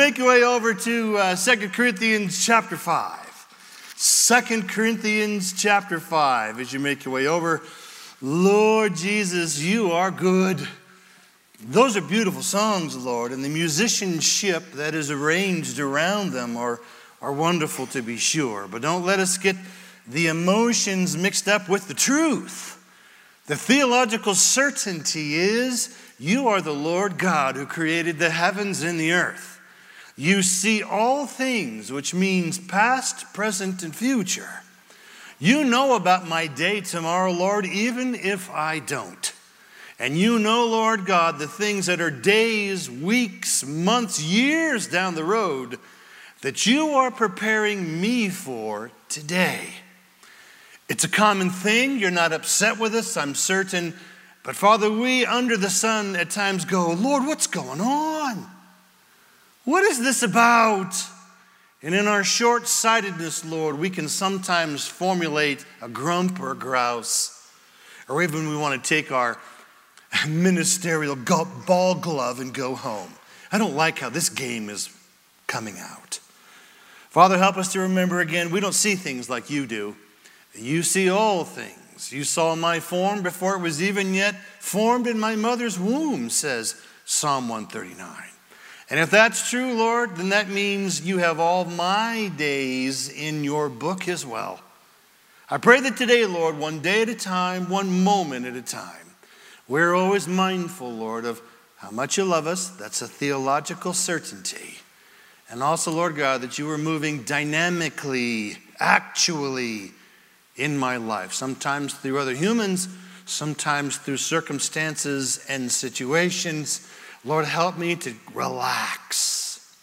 make your way over to 2 Corinthians chapter 5. 2 Corinthians chapter 5. As you make your way over, Lord Jesus, you are good. Those are beautiful songs, Lord, and the musicianship that is arranged around them are wonderful to be sure. But don't let us get the emotions mixed up with the truth. The theological certainty is you are the Lord God who created the heavens and the earth. You see all things, which means past, present, and future. You know about my day tomorrow, Lord, even if I don't. And you know, Lord God, the things that are days, weeks, months, years down the road that you are preparing me for today. It's a common thing. You're not upset with us, I'm certain. But Father, we under the sun at times go, Lord, what's going on? What is this about? And in our short-sightedness, Lord, we can sometimes formulate a grump or a grouse. Or even we want to take our ministerial ball glove and go home. I don't like how this game is coming out. Father, help us to remember again, we don't see things like you do. You see all things. You saw my form before it was even yet formed in my mother's womb, says Psalm 139. And if that's true, Lord, then that means you have all my days in your book as well. I pray that today, Lord, one day at a time, one moment at a time, we're always mindful, Lord, of how much you love us. That's a theological certainty. And also, Lord God, that you are moving dynamically, actually, in my life. Sometimes through other humans, sometimes through circumstances and situations. Lord, help me to relax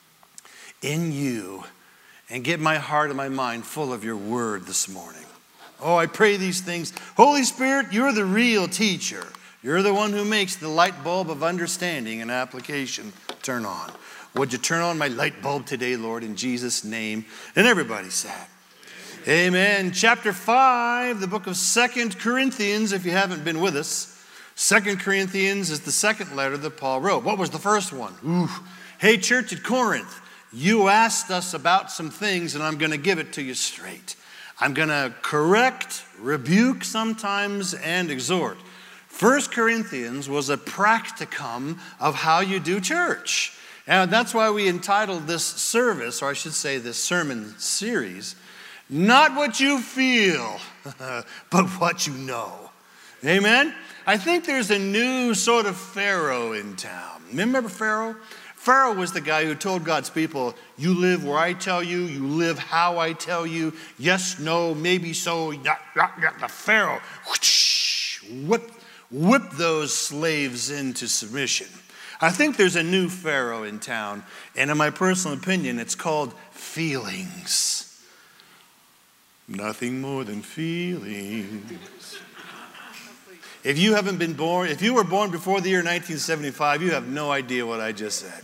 in you and get my heart and my mind full of your word this morning. Oh, I pray these things. Holy Spirit, you're the real teacher. You're the one who makes the light bulb of understanding and application turn on. Would you turn on my light bulb today, Lord, in Jesus' name? And everybody said, amen. Chapter 5, the book of 2 Corinthians, if you haven't been with us. 2 Corinthians is the second letter that Paul wrote. What was the first one? Hey, church at Corinth, you asked us about some things, and I'm going to give it to you straight. I'm going to correct, rebuke sometimes, and exhort. 1 Corinthians was a practicum of how you do church. And that's why we entitled this service, or I should say this sermon series, Not What You Feel, but What You Know. Amen? I think there's a new sort of Pharaoh in town. Remember Pharaoh? Pharaoh was the guy who told God's people, you live where I tell you, you live how I tell you, yes, no, maybe so. The Pharaoh whipped those slaves into submission. I think there's a new Pharaoh in town, and in my personal opinion, it's called feelings. Nothing more than feelings. If you haven't been born, if you were born before the year 1975, you have no idea what I just said.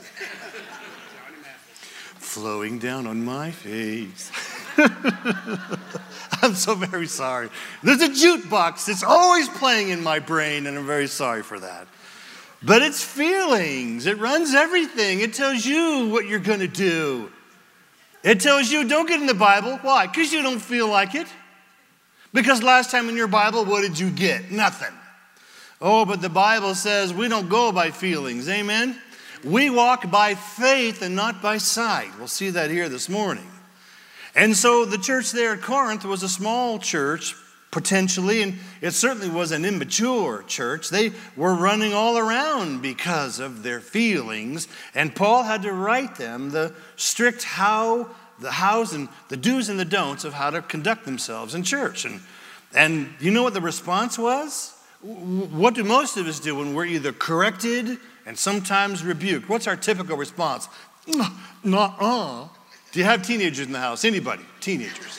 Flowing down on my face. I'm so very sorry. There's a jukebox that's always playing in my brain, and I'm very sorry for that. But it's feelings. It runs everything. It tells you what you're going to do. It tells you don't get in the Bible. Why? Because you don't feel like it. Because last time in your Bible, what did you get? Nothing. Oh, but the Bible says we don't go by feelings. Amen? We walk by faith and not by sight. We'll see that here this morning. And so the church there at Corinth was a small church, potentially, and it certainly was an immature church. They were running all around because of their feelings, and Paul had to write them the strict the hows and the do's and the don'ts of how to conduct themselves in church. And you know what the response was? What do most of us do when we're either corrected and sometimes rebuked? What's our typical response? Nuh-uh. Do you have teenagers in the house? Anybody? Teenagers.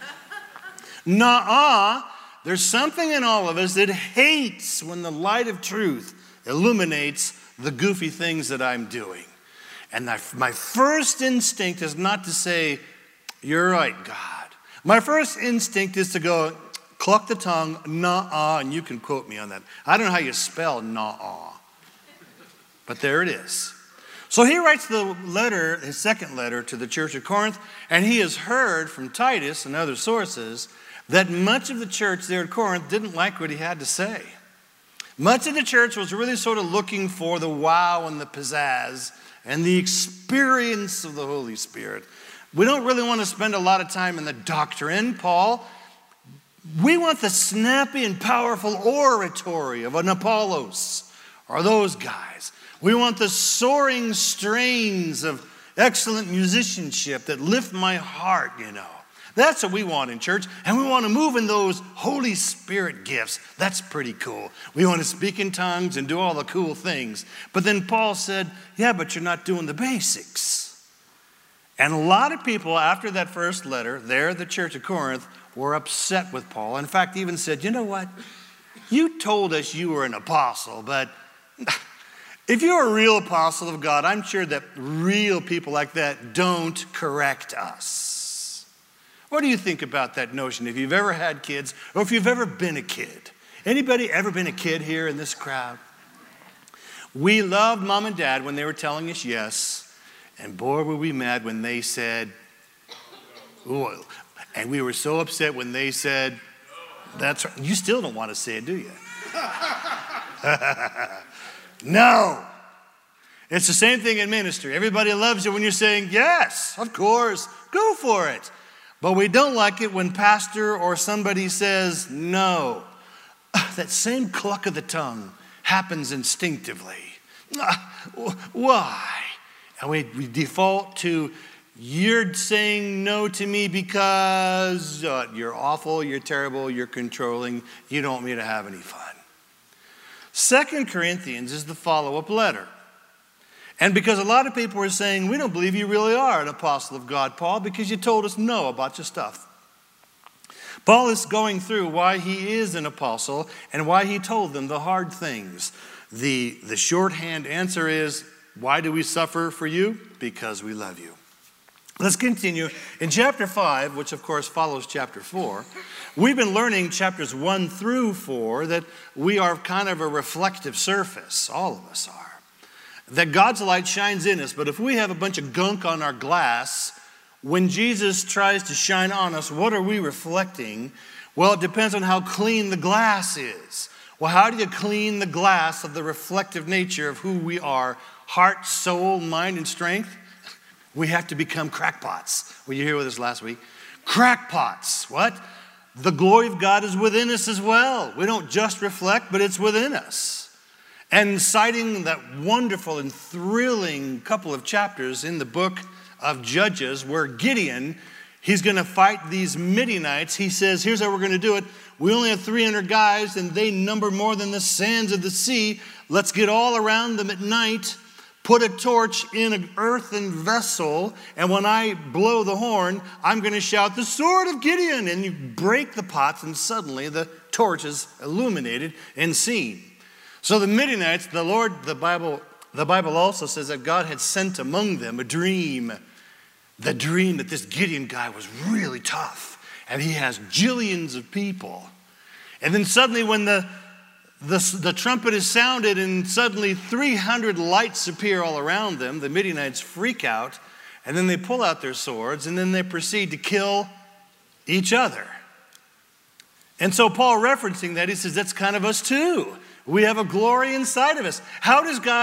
Nuh-uh. There's something in all of us that hates when the light of truth illuminates the goofy things that I'm doing. And my first instinct is not to say, you're right, God. My first instinct is to go, cluck the tongue, nuh-uh, and you can quote me on that. I don't know how you spell nuh-uh, but there it is. So he writes the letter, his second letter to the church of Corinth, and he has heard from Titus and other sources that much of the church there at Corinth didn't like what he had to say. Much of the church was really sort of looking for the wow and the pizzazz and the experience of the Holy Spirit. We don't really want to spend a lot of time in the doctrine, Paul. We want the snappy and powerful oratory of an Apollos or those guys. We want the soaring strains of excellent musicianship that lift my heart, you know. That's what we want in church, and we want to move in those Holy Spirit gifts. That's pretty cool. We want to speak in tongues and do all the cool things. But then Paul said, yeah, but you're not doing the basics. And a lot of people after that first letter, there at the church of Corinth, were upset with Paul. In fact, even said, you know what? You told us you were an apostle, but if you're a real apostle of God, I'm sure that real people like that don't correct us. What do you think about that notion? If you've ever had kids, or if you've ever been a kid. Anybody ever been a kid here in this crowd? We loved mom and dad when they were telling us yes, and boy, were we mad when they said, ooh, and we were so upset when they said, that's right. You still don't want to say it, do you? No. It's the same thing in ministry. Everybody loves you when you're saying, yes, of course, go for it. But we don't like it when pastor or somebody says no. That same cluck of the tongue happens instinctively. Why? And we default to, you're saying no to me because you're awful, you're terrible, you're controlling, you don't want me to have any fun. 2 Corinthians is the follow-up letter. And because a lot of people are saying, we don't believe you really are an apostle of God, Paul, because you told us no about your stuff. Paul is going through why he is an apostle and why he told them the hard things. The shorthand answer is, why do we suffer for you? Because we love you. Let's continue. In chapter 5, which of course follows chapter 4, we've been learning chapters 1 through 4 that we are kind of a reflective surface. All of us are. That God's light shines in us, but if we have a bunch of gunk on our glass, when Jesus tries to shine on us, what are we reflecting? Well, it depends on how clean the glass is. Well, how do you clean the glass of the reflective nature of who we are? Heart, soul, mind, and strength? We have to become crackpots. Were you here with us last week? Crackpots. What? The glory of God is within us as well. We don't just reflect, but it's within us. And citing that wonderful and thrilling couple of chapters in the book of Judges where Gideon, he's going to fight these Midianites. He says, here's how we're going to do it. We only have 300 guys and they number more than the sands of the sea. Let's get all around them at night, put a torch in an earthen vessel, and when I blow the horn, I'm going to shout, the sword of Gideon. And you break the pots and suddenly the torch is illuminated and seen. So the Midianites, the Bible also says that God had sent among them a dream. The dream that this Gideon guy was really tough. And he has jillions of people. And then suddenly when the trumpet is sounded and suddenly 300 lights appear all around them, the Midianites freak out. And then they pull out their swords and then they proceed to kill each other. And so Paul referencing that, he says that's kind of us too. We have a glory inside of us. How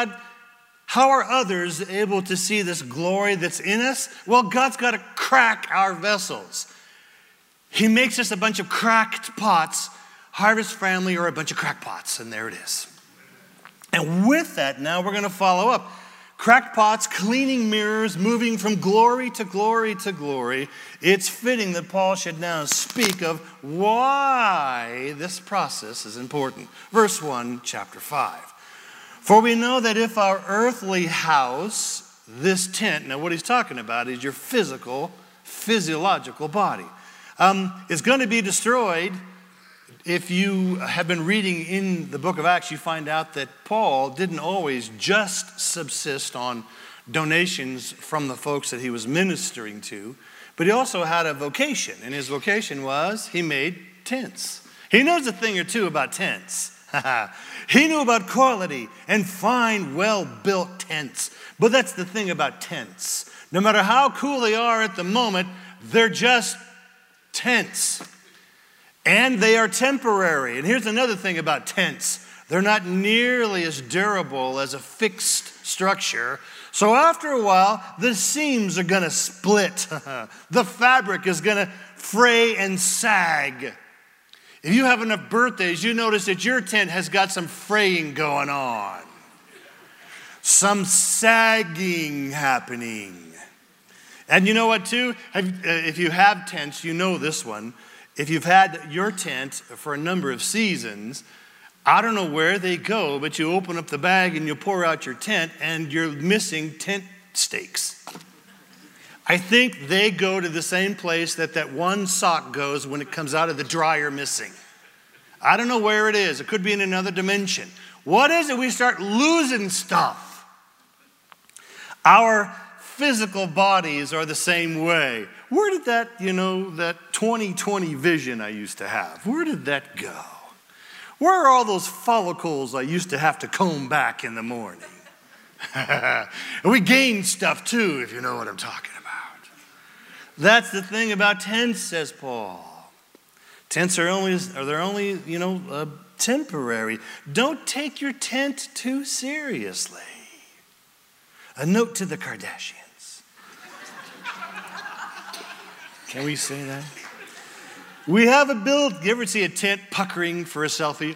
are others able to see this glory that's in us? Well, God's got to crack our vessels. He makes us a bunch of cracked pots. Harvest Family are a bunch of crackpots, and there it is. And with that, now we're going to follow up. Cracked pots, cleaning mirrors, moving from glory to glory to glory. It's fitting that Paul should now speak of why this process is important. Verse 1, chapter 5. For we know that if our earthly house, this tent, now what he's talking about is your physiological body, is going to be destroyed. If you have been reading in the book of Acts, you find out that Paul didn't always just subsist on donations from the folks that he was ministering to, but he also had a vocation, and his vocation was he made tents. He knows a thing or two about tents. He knew about quality and fine, well-built tents. But that's the thing about tents. No matter how cool they are at the moment, they're just tents. And they are temporary. And here's another thing about tents. They're not nearly as durable as a fixed structure. So after a while, the seams are going to split. The fabric is going to fray and sag. If you have enough birthdays, you notice that your tent has got some fraying going on. Some sagging happening. And you know what, too? If you have tents, you know this one. If you've had your tent for a number of seasons, I don't know where they go, but you open up the bag and you pour out your tent and you're missing tent stakes. I think they go to the same place that one sock goes when it comes out of the dryer missing. I don't know where it is. It could be in another dimension. What is it? We start losing stuff. Our physical bodies are the same way. Where did that 20/20 vision I used to have, where did that go? Where are all those follicles I used to have to comb back in the morning? And we gain stuff too, if you know what I'm talking about. That's the thing about tents, says Paul. Tents are only temporary. Don't take your tent too seriously. A note to the Kardashians. Can we say that? We have a build. You ever see a tent puckering for a selfie?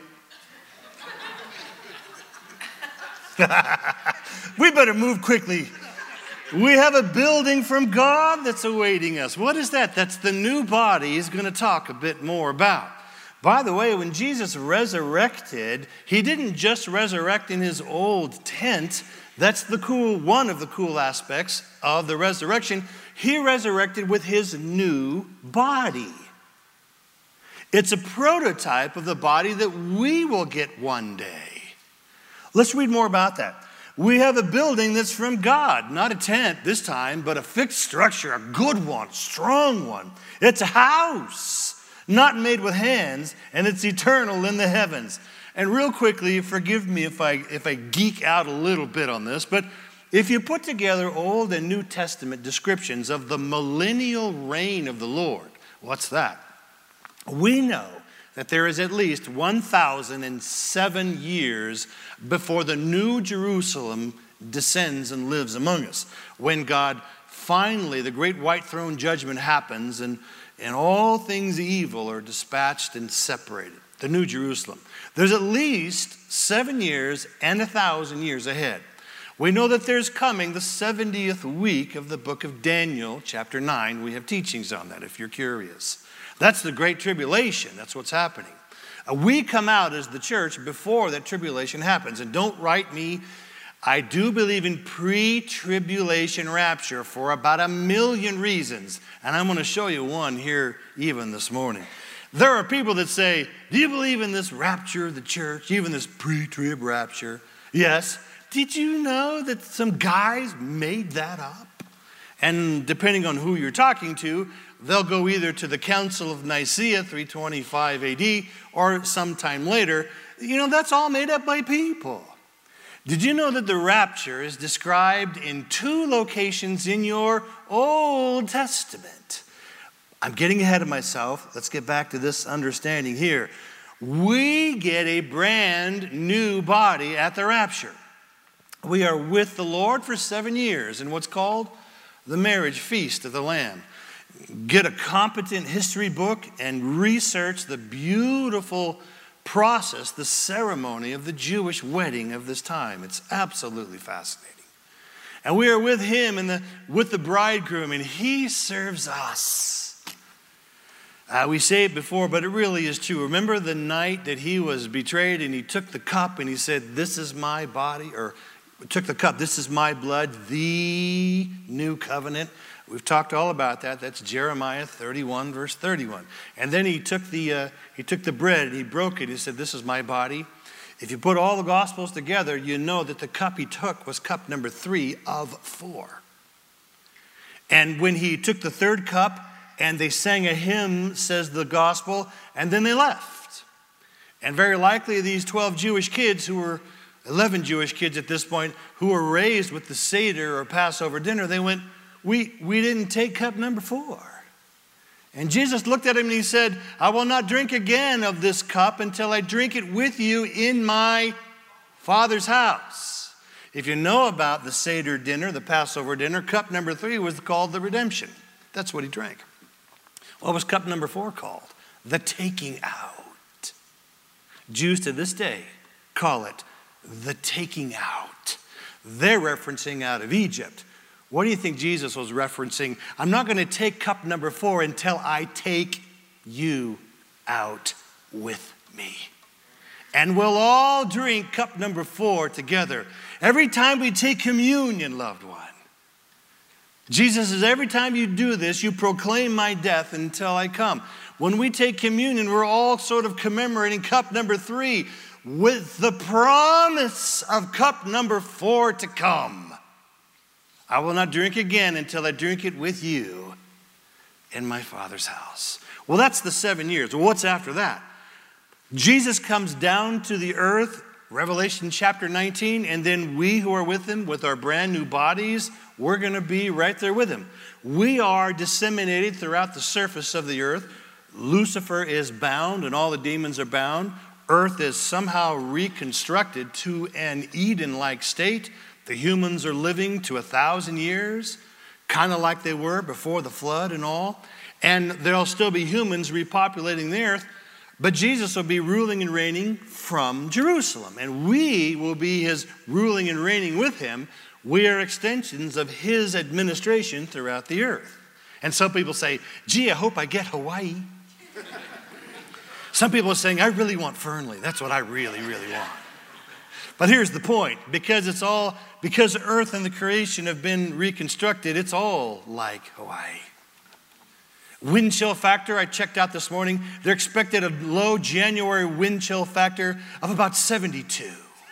We better move quickly. We have a building from God that's awaiting us. What is that? That's the new body he's going to talk a bit more about. By the way, when Jesus resurrected, he didn't just resurrect in his old tent. That's one of the cool aspects of the resurrection. He resurrected with his new body. It's a prototype of the body that we will get one day. Let's read more about that. We have a building that's from God, not a tent this time, but a fixed structure, a good one, strong one. It's a house, not made with hands, and it's eternal in the heavens. And real quickly, forgive me if I geek out a little bit on this, but if you put together Old and New Testament descriptions of the millennial reign of the Lord, what's that? We know that there is at least 1,007 years before the New Jerusalem descends and lives among us, when God finally, the great white throne judgment happens and all things evil are dispatched and separated. The New Jerusalem. There's at least 7 years and 1,000 years ahead. We know that there's coming the 70th week of the book of Daniel, chapter 9. We have teachings on that if you're curious. That's the Great Tribulation. That's what's happening. We come out as the church before that tribulation happens. And don't write me. I do believe in pre-tribulation rapture for about 1 million reasons. And I'm going to show you one here even this morning. There are people that say, do you believe in this rapture of the church, even this pre-trib rapture? Yes. Did you know that some guys made that up? And depending on who you're talking to, they'll go either to the Council of Nicaea, 325 AD, or sometime later. You know, that's all made up by people. Did you know that the rapture is described in 2 locations in your Old Testament? I'm getting ahead of myself. Let's get back to this understanding here. We get a brand new body at the rapture. We are with the Lord for 7 years in what's called the marriage feast of the Lamb. Get a competent history book and research the beautiful process, the ceremony of the Jewish wedding of this time. It's absolutely fascinating. And we are with him and with the bridegroom, and he serves us. We say it before, but it really is true. Remember the night that he was betrayed and he took the cup and he said, this is my body, or took the cup, this is my blood, the new covenant. We've talked all about that. That's Jeremiah 31, verse 31. And then he took the bread and he broke it. He said, this is my body. If you put all the Gospels together, you know that the cup he took was cup number 3 of 4. And when he took the 3rd cup and they sang a hymn, says the Gospel, and then they left. And very likely these 12 Jewish kids who were 11 Jewish kids at this point who were raised with the Seder or Passover dinner, they went, we didn't take cup number 4. And Jesus looked at him and he said, I will not drink again of this cup until I drink it with you in my Father's house. If you know about the Seder dinner, the Passover dinner, cup number 3 was called the redemption. That's what he drank. What was cup number 4 called? The taking out. Jews to this day call it the taking out. They're referencing out of Egypt. What do you think Jesus was referencing? I'm not going to take cup number 4 until I take you out with me. And we'll all drink cup number 4 together. Every time we take communion, loved one, Jesus says, every time you do this, you proclaim my death until I come. When we take communion, we're all sort of commemorating cup number 3 with the promise of cup number 4 to come. I will not drink again until I drink it with you in my Father's house. Well, that's the 7 years. Well, what's after that? Jesus comes down to the earth, Revelation chapter 19, and then we who are with him, with our brand new bodies, we're going to be right there with him. We are disseminated throughout the surface of the earth. Lucifer is bound and all the demons are bound. Earth is somehow reconstructed to an Eden-like state. The humans are living to 1,000 years, kind of like they were before the flood and all. And there'll still be humans repopulating the earth, but Jesus will be ruling and reigning from Jerusalem. And we will be his ruling and reigning with him. We are extensions of his administration throughout the earth. And some people say, gee, I hope I get Hawaii. Some people are saying, I really want Fernley. That's what I really, really want. But here's the point. Because earth and the creation have been reconstructed, it's all like Hawaii. Wind chill factor, I checked out this morning. They're expected a low January wind chill factor of about 72.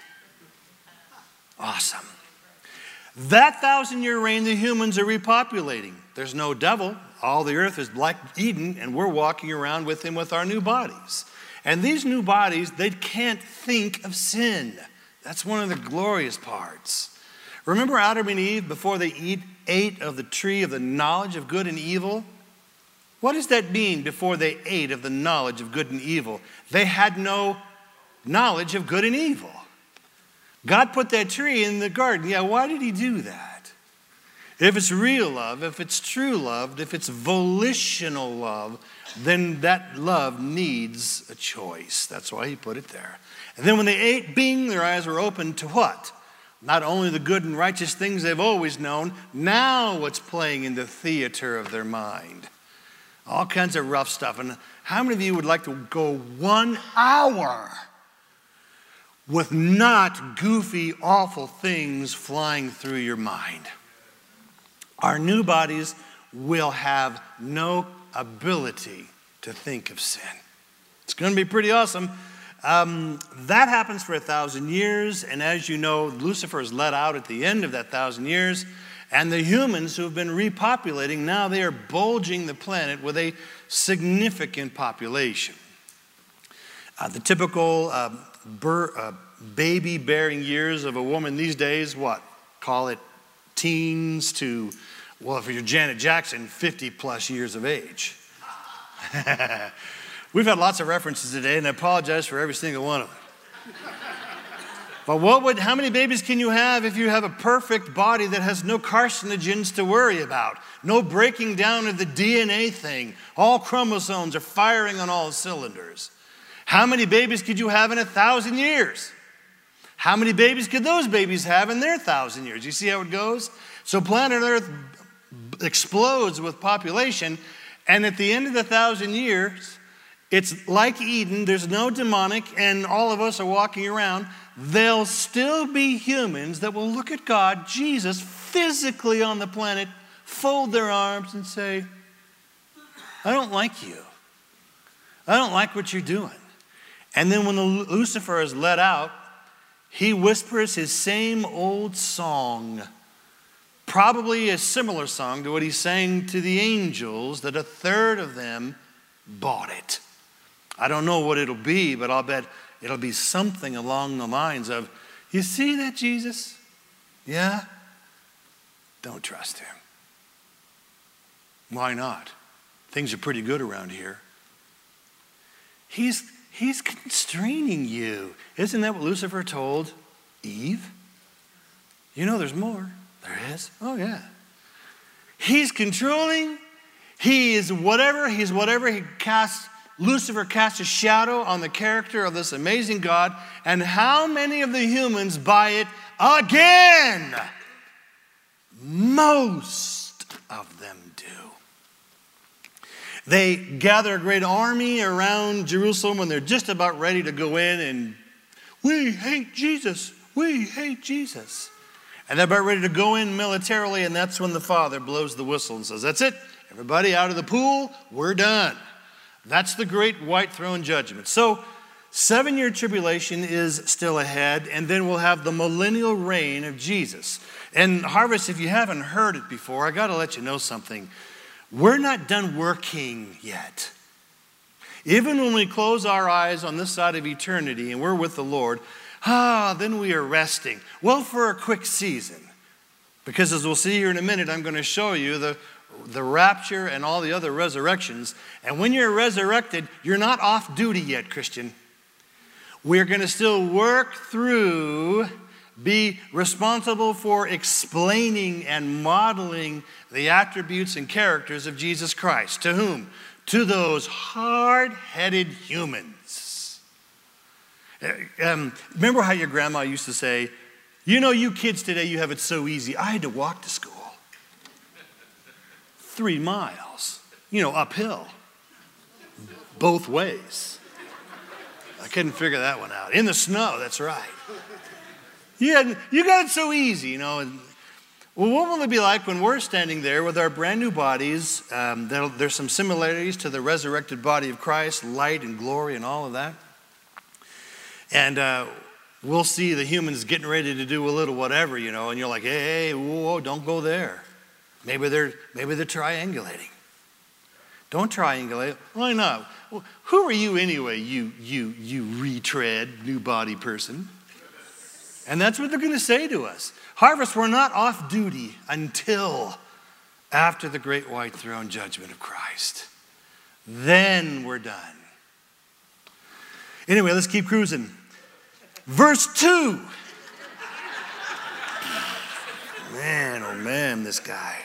Awesome. That 1,000-year reign, the humans are repopulating. There's no devil. All the earth is like Eden, and we're walking around with him with our new bodies. And these new bodies, they can't think of sin. That's one of the glorious parts. Remember Adam and Eve before they ate of the tree of the knowledge of good and evil? What does that mean before they ate of the knowledge of good and evil? They had no knowledge of good and evil. God put that tree in the garden. Yeah, why did he do that? If it's real love, if it's true love, if it's volitional love, then that love needs a choice. That's why he put it there. And then when they ate, bing, their eyes were opened to what? Not only the good and righteous things they've always known, now what's playing in the theater of their mind. All kinds of rough stuff. And how many of you would like to go 1 hour with not goofy, awful things flying through your mind? Our new bodies will have no ability to think of sin. It's going to be pretty awesome. That happens for 1,000 years. And as you know, Lucifer is let out at the end of that 1,000 years. And the humans who have been repopulating, now they are bulging the planet with a significant population. The typical baby-bearing years of a woman these days, what? Call it teens to, well, if you're Janet Jackson, 50-plus years of age. We've had lots of references today, and I apologize for every single one of them. But how many babies can you have if you have a perfect body that has no carcinogens to worry about? No breaking down of the DNA thing. All chromosomes are firing on all cylinders. How many babies could you have in 1,000 years? How many babies could those babies have in their 1,000 years? You see how it goes? So planet Earth explodes with population, and at the end of the 1,000 years, it's like Eden. There's no demonic, and all of us are walking around. There'll still be humans that will look at God, Jesus, physically on the planet, fold their arms and say, I don't like you. I don't like what you're doing. And then when Lucifer is let out, he whispers his same old song, probably a similar song to what he sang to the angels, that 1/3 of them bought it. I don't know what it'll be, but I'll bet it'll be something along the lines of, you see that Jesus? Yeah? Don't trust him. Why not? Things are pretty good around here. He's constraining you. Isn't that what Lucifer told Eve? You know there's more. There is? Oh, yeah. He's controlling. He's whatever. Lucifer casts a shadow on the character of this amazing God. And how many of the humans buy it again? Most of them do. They gather a great army around Jerusalem when they're just about ready to go in and, we hate Jesus. We hate Jesus. And they're about ready to go in militarily, and that's when the Father blows the whistle and says, that's it. Everybody out of the pool. We're done. That's the great white throne judgment. So 7-year tribulation is still ahead, and then we'll have the millennial reign of Jesus. And Harvest, if you haven't heard it before, I got to let you know something. We're not done working yet. Even when we close our eyes on this side of eternity and we're with the Lord, then we are resting. Well, for a quick season. Because as we'll see here in a minute, I'm going to show you the rapture and all the other resurrections. And when you're resurrected, you're not off duty yet, Christian. We're going to still work through, be responsible for explaining and modeling the attributes and characters of Jesus Christ. To whom? To those hard-headed humans. Remember how your grandma used to say, you know, you kids today, you have it so easy. I had to walk to school. 3 miles, uphill, both ways. I couldn't figure that one out. In the snow, that's right. You got it so easy, Well, what will it be like when we're standing there with our brand new bodies? There's some similarities to the resurrected body of Christ, light and glory and all of that. And we'll see the humans getting ready to do a little whatever, and you're like, hey, whoa, don't go there. Maybe they're triangulating. Don't triangulate. Why not? Well, who are you anyway, you retread, new body person? And that's what they're going to say to us. Harvest, we're not off duty until after the great white throne judgment of Christ. Then we're done. Anyway, let's keep cruising. Verse 2. Man, oh man, this guy.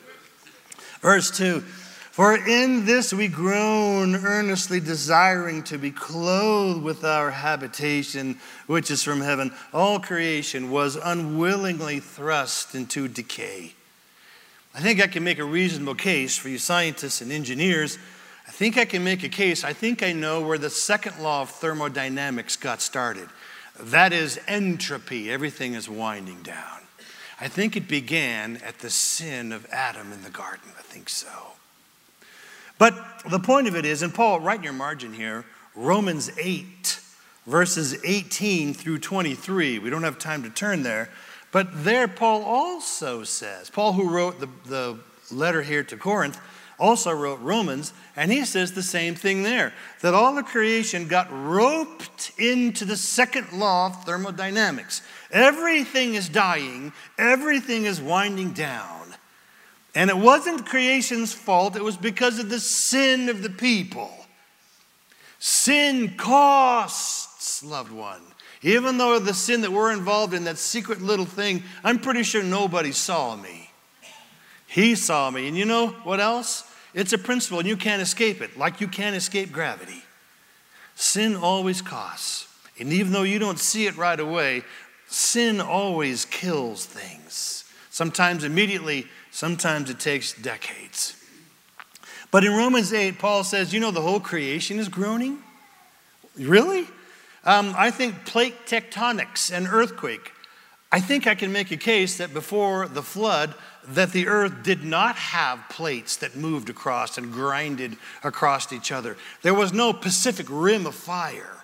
Verse 2. For in this we groan, earnestly desiring to be clothed with our habitation, which is from heaven. All creation was unwillingly thrust into decay. I think I can make a reasonable case for you scientists and engineers. I think I can make a case. I think I know where the second law of thermodynamics got started. That is entropy. Everything is winding down. I think it began at the sin of Adam in the garden. I think so. But the point of it is, and Paul, write in your margin here, Romans 8, verses 18 through 23. We don't have time to turn there. But there Paul also says, Paul who wrote the letter here to Corinth, also wrote Romans, and he says the same thing there, that all of creation got roped into the second law of thermodynamics. Everything is dying, everything is winding down. And it wasn't creation's fault, it was because of the sin of the people. Sin costs, loved one. Even though the sin that we're involved in, that secret little thing, I'm pretty sure nobody saw me. He saw me. And you know what else? It's a principle and you can't escape it, like you can't escape gravity. Sin always costs. And even though you don't see it right away, sin always kills things. Sometimes immediately, sometimes it takes decades. But in Romans 8, Paul says, the whole creation is groaning? Really? I think plate tectonics and earthquake. I think I can make a case that before the flood, that the earth did not have plates that moved across and grinded across each other. There was no Pacific Rim of fire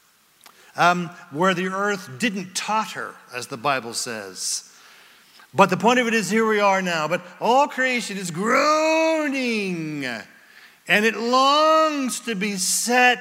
where the earth didn't totter, as the Bible says. But the point of it is, here we are now. But all creation is groaning, and it longs to be set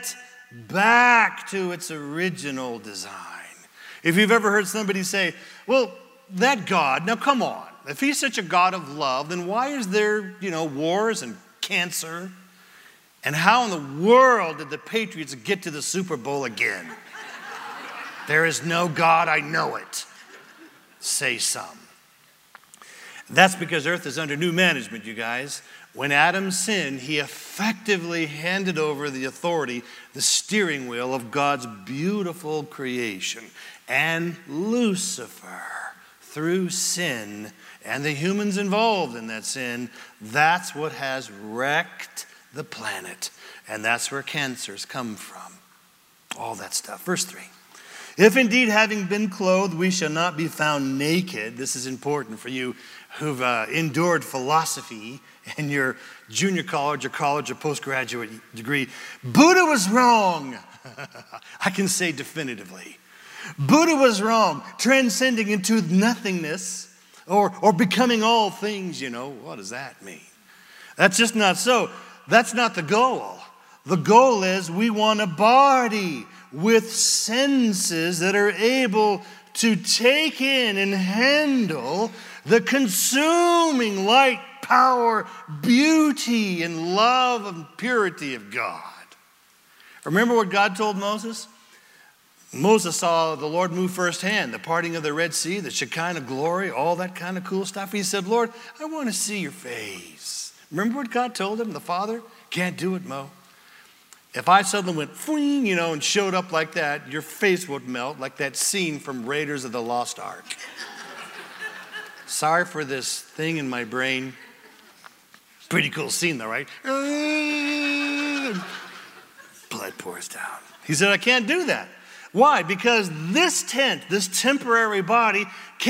back to its original design. If you've ever heard somebody say, well, that God, now come on, if he's such a God of love, then why is there, wars and cancer? And how in the world did the Patriots get to the Super Bowl again? There is no God, I know it, say some. That's because earth is under new management, you guys. When Adam sinned, he effectively handed over the authority, the steering wheel of God's beautiful creation. And Lucifer, through sin and the humans involved in that sin, that's what has wrecked the planet. And that's where cancers come from. All that stuff. Verse 3. If indeed having been clothed, we shall not be found naked. This is important for you who've endured philosophy in your junior college or postgraduate degree. Buddha was wrong. I can say definitively. Buddha was wrong, transcending into nothingness or becoming all things, What does that mean? That's just not so. That's not the goal. The goal is we want a body with senses that are able to take in and handle the consuming light, power, beauty, and love and purity of God. Remember what God told Moses? Moses saw the Lord move firsthand, the parting of the Red Sea, the Shekinah glory, all that kind of cool stuff. He said, Lord, I want to see your face. Remember what God told him, the Father? Can't do it, Mo. If I suddenly went, fling, and showed up like that, your face would melt like that scene from Raiders of the Lost Ark. Sorry for this thing in my brain. Pretty cool scene though, right? Blood pours down. He said, I can't do that. Why? Because this tent, this temporary body,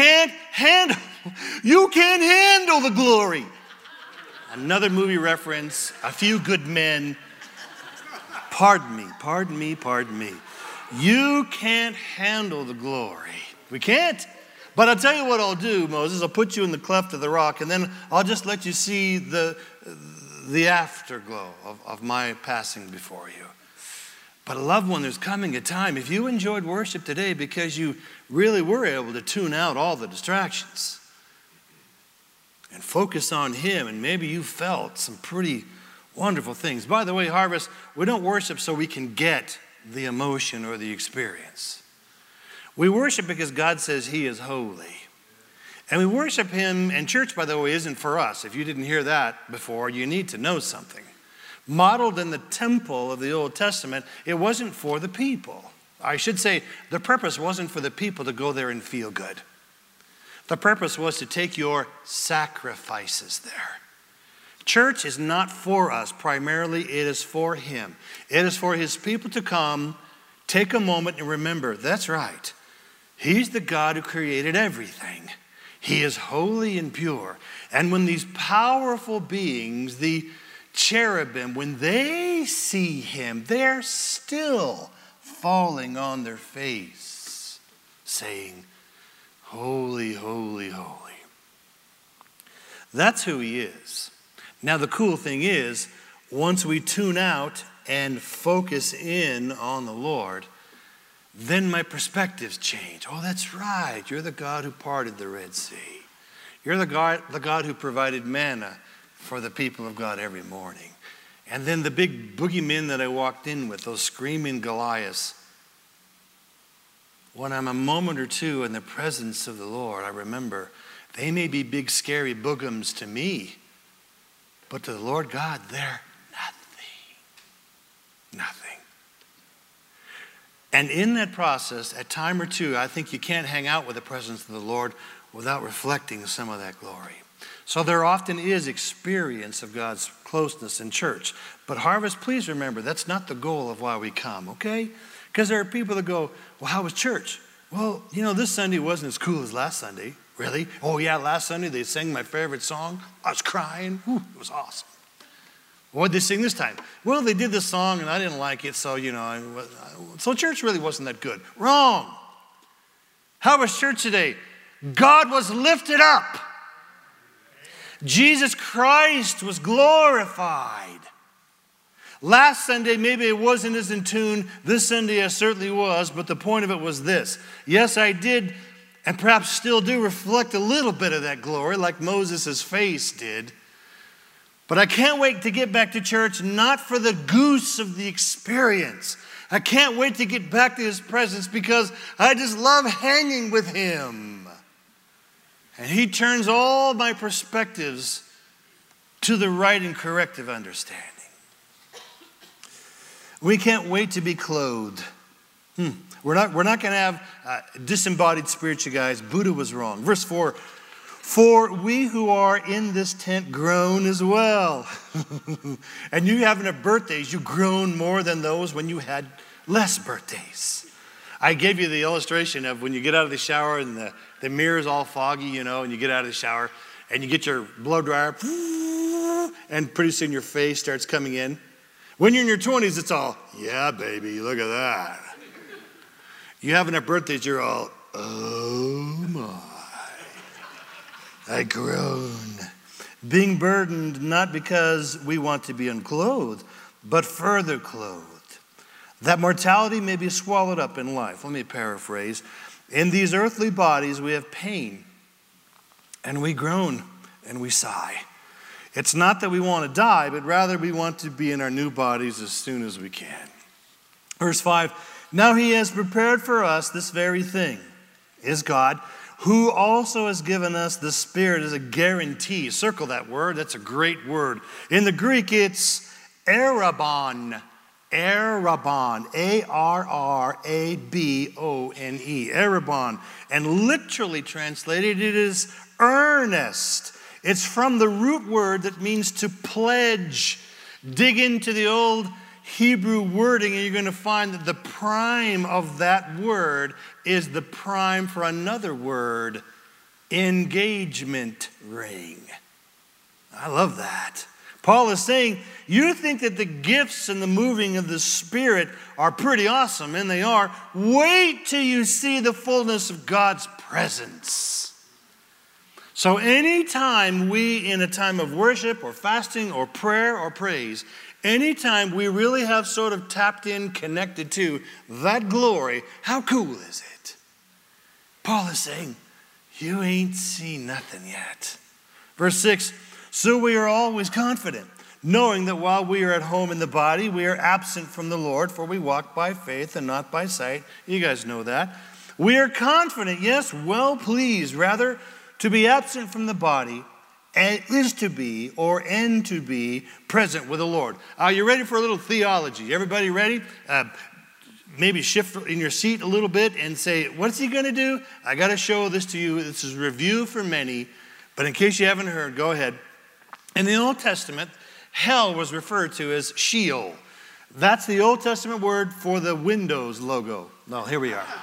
you can't handle the glory. Another movie reference, A Few Good Men. Pardon me. You can't handle the glory. We can't. But I'll tell you what I'll do, Moses. I'll put you in the cleft of the rock, and then I'll just let you see the afterglow of my passing before you. But loved one, there's coming a time, if you enjoyed worship today because you really were able to tune out all the distractions and focus on him, and maybe you felt some pretty wonderful things. By the way, Harvest, we don't worship so we can get the emotion or the experience. We worship because God says he is holy. And we worship him, and church, by the way, isn't for us. If you didn't hear that before, you need to know something. Modeled in the temple of the Old Testament, it wasn't for the people. I should say the purpose wasn't for the people to go there and feel good. The purpose was to take your sacrifices there. Church is not for us primarily, it is for him. It is for his people to come, take a moment and remember, that's right. He's the God who created everything. He is holy and pure. And when these powerful beings, the cherubim, when they see him, they're still falling on their face, saying, holy, holy, holy. That's who he is. Now, the cool thing is, once we tune out and focus in on the Lord, then my perspectives change. Oh, that's right. You're the God who parted the Red Sea. You're the God who provided manna for the people of God every morning. And then the big boogeymen that I walked in with, those screaming Goliaths. When I'm a moment or two in the presence of the Lord, I remember they may be big, scary boogums to me, but to the Lord God, they're nothing. And in that process, at time or two, I think you can't hang out with the presence of the Lord without reflecting some of that glory. So there often is experience of God's closeness in church. But Harvest, please remember, that's not the goal of why we come, okay? Because there are people that go, well, how was church? Well, this Sunday wasn't as cool as last Sunday. Really? Oh, yeah, last Sunday they sang my favorite song. I was crying. Whew, it was awesome. What did they sing this time? Well, they did this song and I didn't like it, so, so church really wasn't that good. Wrong. How was church today? God was lifted up. Jesus Christ was glorified. Last Sunday, maybe it wasn't as in tune. This Sunday, I certainly was. But the point of it was this. Yes, I did, and perhaps still do, reflect a little bit of that glory like Moses' face did. But I can't wait to get back to church, not for the goose of the experience. I can't wait to get back to his presence because I just love hanging with him. And he turns all my perspectives to the right and corrective understanding. We can't wait to be clothed. We're not going to have disembodied spiritual guys. Buddha was wrong. Verse 4, for we who are in this tent groan as well. And you having a birthdays, you groan more than those when you had less birthdays. I gave you the illustration of when you get out of the shower and the mirror's all foggy, and you get out of the shower and you get your blow dryer and pretty soon your face starts coming in. When you're in your 20s, it's all, yeah, baby, look at that. You having a birthdays, you're all, oh my. I groan. Being burdened not because we want to be unclothed, but further clothed, that mortality may be swallowed up in life. Let me paraphrase. In these earthly bodies we have pain, and we groan, and we sigh. It's not that we want to die, but rather we want to be in our new bodies as soon as we can. Verse 5, now he has prepared for us this very thing, is God, who also has given us the Spirit as a guarantee. Circle that word. That's a great word. In the Greek, it's arrabon. Arrabon. A-R-R-A-B-O-N-E. Arrabon. And literally translated, it is earnest. It's from the root word that means to pledge. Dig into the old Hebrew wording and you're going to find that the prime of that word is the prime for another word, engagement ring. I love that. Paul is saying, you think that the gifts and the moving of the Spirit are pretty awesome, and they are. Wait till you see the fullness of God's presence. So anytime we, in a time of worship or fasting or prayer or praise, anytime we really have sort of tapped in, connected to that glory, how cool is it? Paul is saying, you ain't seen nothing yet. Verse 6, so we are always confident, knowing that while we are at home in the body, we are absent from the Lord, for we walk by faith and not by sight. You guys know that. We are confident, yes, well pleased, rather, to be absent from the body is to be, or and to be, present with the Lord. Are you ready for a little theology? Everybody ready? Maybe shift in your seat a little bit and say, what's he going to do? I got to show this to you. This is review for many, but in case you haven't heard, go ahead. In the Old Testament, hell was referred to as Sheol. That's the Old Testament word for the Windows logo. No, here we are.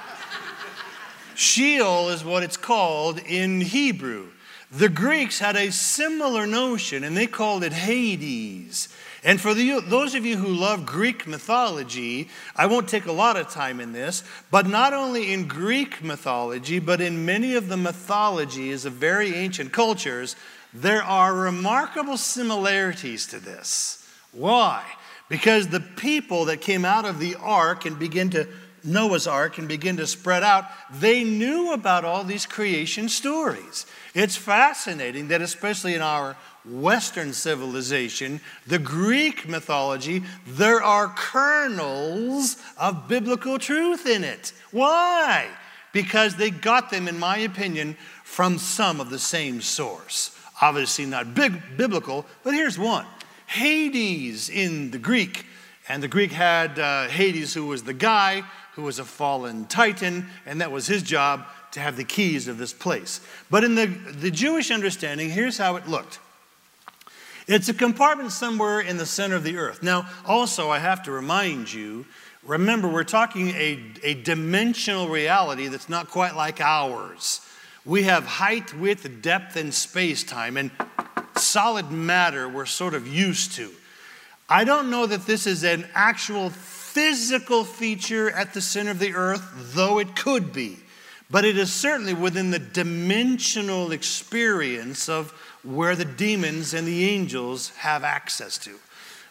Sheol is what it's called in Hebrew. The Greeks had a similar notion, and they called it Hades. And for those of you who love Greek mythology, I won't take a lot of time in this, but not only in Greek mythology, but in many of the mythologies of very ancient cultures, there are remarkable similarities to this. Why? Because the people that came out of the ark and Noah's Ark and begin to spread out, they knew about all these creation stories. It's fascinating that especially in our Western civilization, the Greek mythology, there are kernels of biblical truth in it. Why? Because they got them, in my opinion, from some of the same source. Obviously not biblical, but here's one. Hades in the Greek. And the Greek had Hades, who was the guy who was a fallen titan, and that was his job to have the keys of this place. But in the Jewish understanding, here's how it looked. It's a compartment somewhere in the center of the earth. Now, also, I have to remind you, remember, we're talking a dimensional reality that's not quite like ours. We have height, width, depth, and space-time, and solid matter we're sort of used to. I don't know that this is an actual physical feature at the center of the earth, though it could be. But it is certainly within the dimensional experience of where the demons and the angels have access to.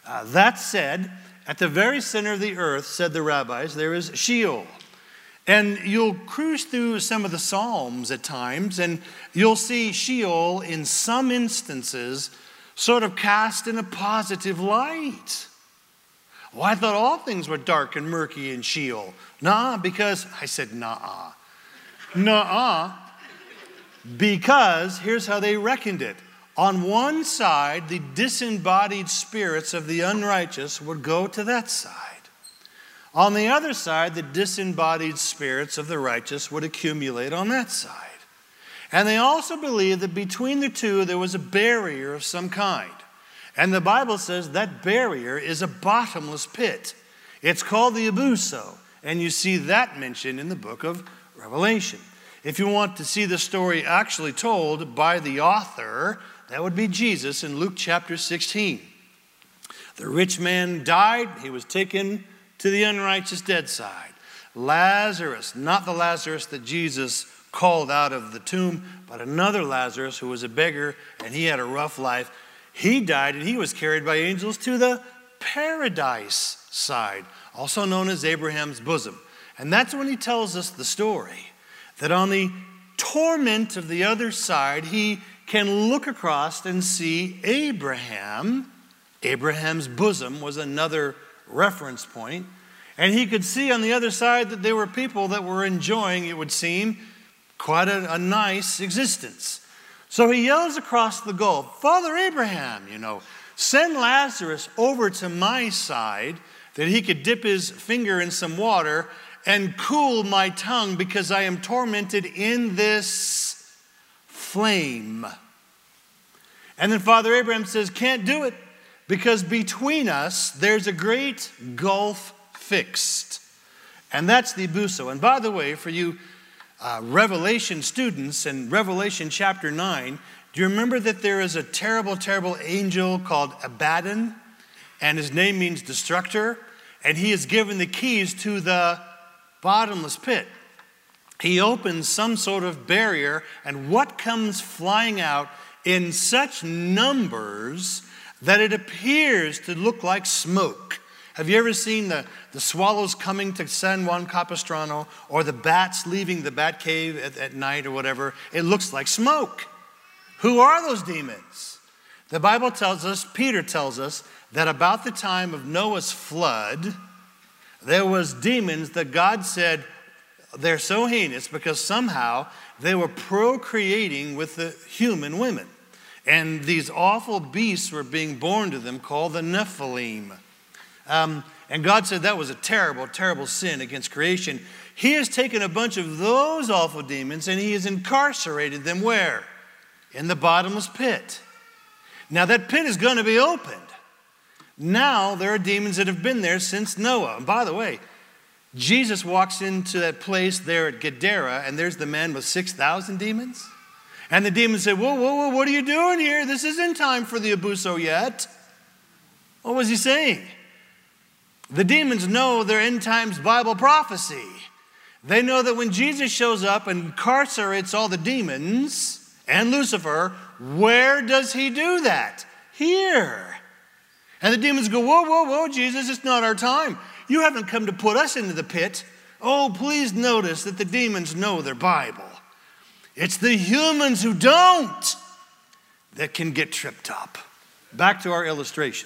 That said, at the very center of the earth, said the rabbis, there is Sheol. And you'll cruise through some of the Psalms at times, and you'll see Sheol in some instances sort of cast in a positive light. Well, I thought all things were dark and murky in Sheol. Nah, because, I said nah. Nuh-uh. Because here's how they reckoned it. On one side, the disembodied spirits of the unrighteous would go to that side. On the other side, the disembodied spirits of the righteous would accumulate on that side. And they also believed that between the two, there was a barrier of some kind. And the Bible says that barrier is a bottomless pit. It's called the Abuso. And you see that mentioned in the book of Revelation. If you want to see the story actually told by the author, that would be Jesus in Luke chapter 16. The rich man died. He was taken to the unrighteous dead side. Lazarus, not the Lazarus that Jesus called out of the tomb, but another Lazarus who was a beggar and he had a rough life. He died and he was carried by angels to the paradise side, also known as Abraham's bosom. And that's when he tells us the story, that on the torment of the other side, he can look across and see Abraham. Abraham's bosom was another reference point. And he could see on the other side that there were people that were enjoying, it would seem, quite a nice existence. So he yells across the gulf, Father Abraham, send Lazarus over to my side that he could dip his finger in some water and cool my tongue because I am tormented in this flame. And then Father Abraham says, can't do it because between us there's a great gulf fixed. And that's the Abuso. And by the way, for you Revelation students in Revelation chapter 9, do you remember that there is a terrible, terrible angel called Abaddon? And his name means destructor. And he is given the keys to the bottomless pit. He opens some sort of barrier, and what comes flying out in such numbers that it appears to look like smoke? Have you ever seen the swallows coming to San Juan Capistrano or the bats leaving the bat cave at night or whatever? It looks like smoke. Who are those demons? The Bible tells us, Peter tells us, that about the time of Noah's flood, there was demons that God said they're so heinous because somehow they were procreating with the human women. And these awful beasts were being born to them called the Nephilim. And God said that was a terrible, terrible sin against creation. He has taken a bunch of those awful demons and he has incarcerated them where? In the bottomless pit. Now that pit is going to be opened. Now there are demons that have been there since Noah. And by the way, Jesus walks into that place there at Gadara and there's the man with 6,000 demons. And the demons say, whoa, what are you doing here? This isn't time for the Abuso yet. What was he saying? The demons know their end times Bible prophecy. They know that when Jesus shows up and incarcerates all the demons and Lucifer, where does he do that? Here. And the demons go, whoa, Jesus, it's not our time. You haven't come to put us into the pit. Oh, please notice that the demons know their Bible. It's the humans who don't that can get tripped up. Back to our illustration.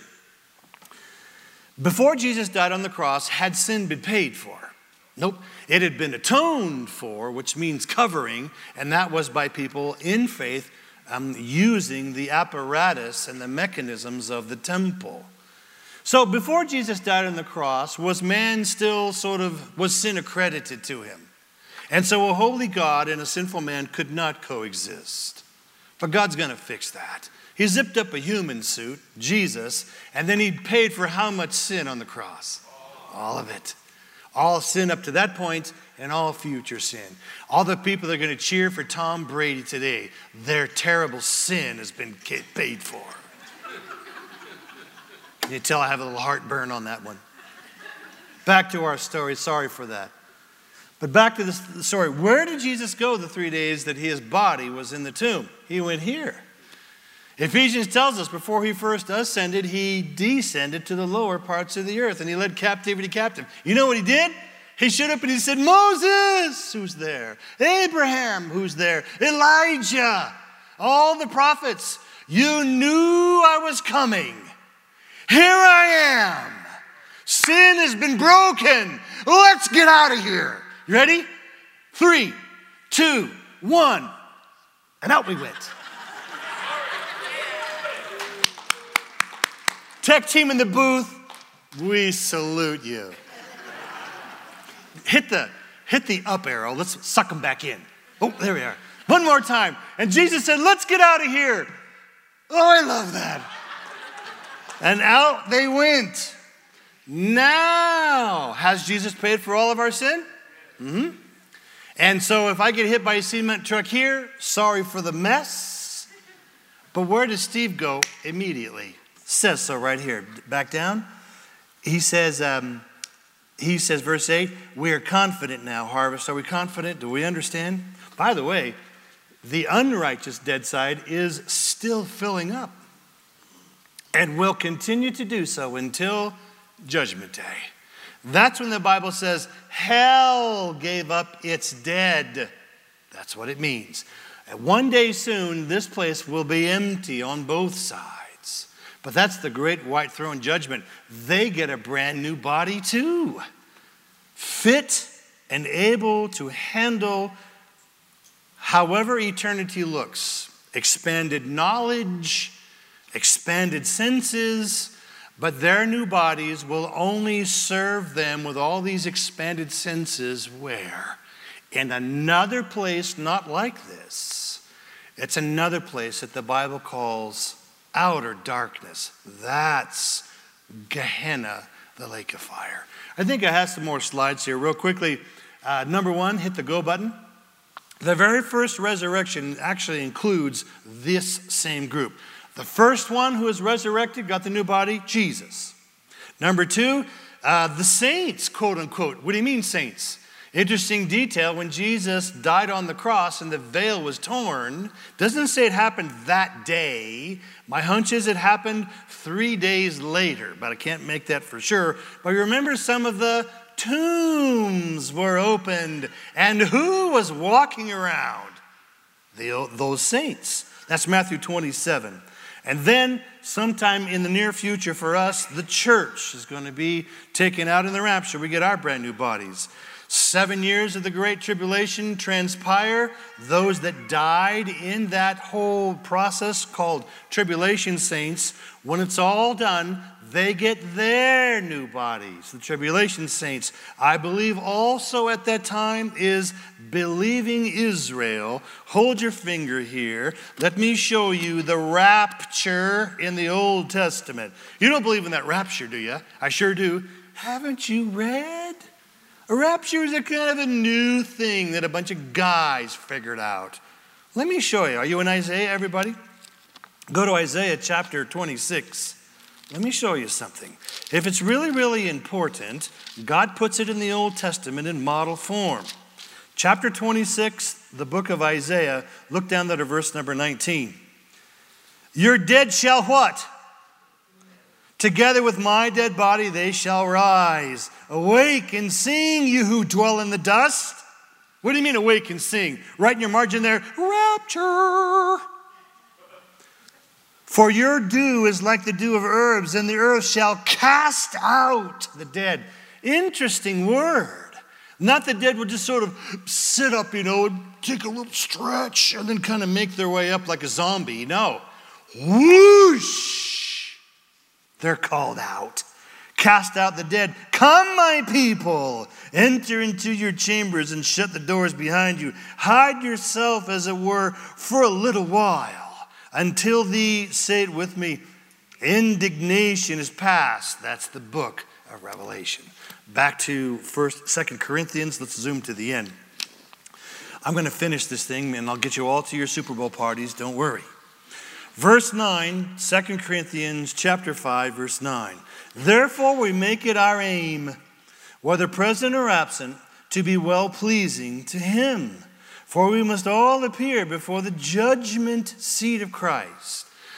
Before Jesus died on the cross, had sin been paid for? Nope. It had been atoned for, which means covering, and that was by people in faith using the apparatus and the mechanisms of the temple. So before Jesus died on the cross, was man still was sin accredited to him? And so a holy God and a sinful man could not coexist. But God's going to fix that. He zipped up a human suit, Jesus, and then he paid for how much sin on the cross? All of it. All sin up to that point and all future sin. All the people that are going to cheer for Tom Brady today, their terrible sin has been paid for. You can tell I have a little heartburn on that one. Back to our story. Sorry for that. But back to the story. Where did Jesus go the 3 days that his body was in the tomb? He went here. Ephesians tells us before he first ascended, he descended to the lower parts of the earth and he led captivity captive. You know what he did? He showed up and he said, Moses, who's there? Abraham, who's there? Elijah, all the prophets. You knew I was coming. Here I am. Sin has been broken. Let's get out of here. You ready? 3, 2, 1. And out we went. Tech team in the booth, we salute you. Hit the up arrow. Let's suck them back in. Oh, there we are. One more time. And Jesus said, let's get out of here. Oh, I love that. And out they went. Now, has Jesus paid for all of our sin? Mm-hmm. And so if I get hit by a cement truck here, sorry for the mess. But where does Steve go immediately? Says so right here. Back down. He says, verse 8, we are confident now, Harvest. Are we confident? Do we understand? By the way, the unrighteous dead side is still filling up and will continue to do so until Judgment Day. That's when the Bible says hell gave up its dead. That's what it means. And one day soon, this place will be empty on both sides. But that's the great white throne judgment. They get a brand new body too. Fit and able to handle however eternity looks. Expanded knowledge, expanded senses, but their new bodies will only serve them with all these expanded senses where? In another place not like this. It's another place that the Bible calls outer darkness. That's Gehenna, the lake of fire. I think I have some more slides here real quickly. Number 1, hit the go button. The very first resurrection actually includes this same group. The first one who was resurrected, got the new body, Jesus. Number 2, the saints, quote unquote. What do you mean saints? Interesting detail, when Jesus died on the cross and the veil was torn, doesn't say it happened that day. My hunch is it happened 3 days later, but I can't make that for sure. But remember, some of the tombs were opened, and who was walking around? Those saints. That's Matthew 27. And then sometime in the near future for us, the church is going to be taken out in the rapture. We get our brand new bodies. 7 years of the Great Tribulation transpire. Those that died in that whole process called tribulation saints, when it's all done, they get their new bodies, the tribulation saints. I believe also at that time is believing Israel. Hold your finger here. Let me show you the rapture in the Old Testament. You don't believe in that rapture, do you? I sure do. Haven't you read? A rapture is a kind of a new thing that a bunch of guys figured out. Let me show you. Are you in Isaiah, everybody? Go to Isaiah chapter 26. Let me show you something. If it's really, really important, God puts it in the Old Testament in model form. Chapter 26, the book of Isaiah, look down there to verse number 19. Your dead shall what? Together with my dead body they shall rise. Awake and sing, you who dwell in the dust. What do you mean awake and sing? Right in your margin there, rapture. For your dew is like the dew of herbs, and the earth shall cast out the dead. Interesting word. Not the dead would just sort of sit up, and take a little stretch and then kind of make their way up like a zombie. No. Whoosh. They're called out. Cast out the dead. Come, my people. Enter into your chambers and shut the doors behind you. Hide yourself, as it were, for a little while. Until the, say it with me, indignation is past. That's the book of Revelation. Back to 2 Corinthians. Let's zoom to the end. I'm going to finish this thing, and I'll get you all to your Super Bowl parties. Don't worry. Verse 9, 2 Corinthians chapter 5, verse 9. Therefore we make it our aim, whether present or absent, to be well-pleasing to him. For we must all appear before the judgment seat of Christ,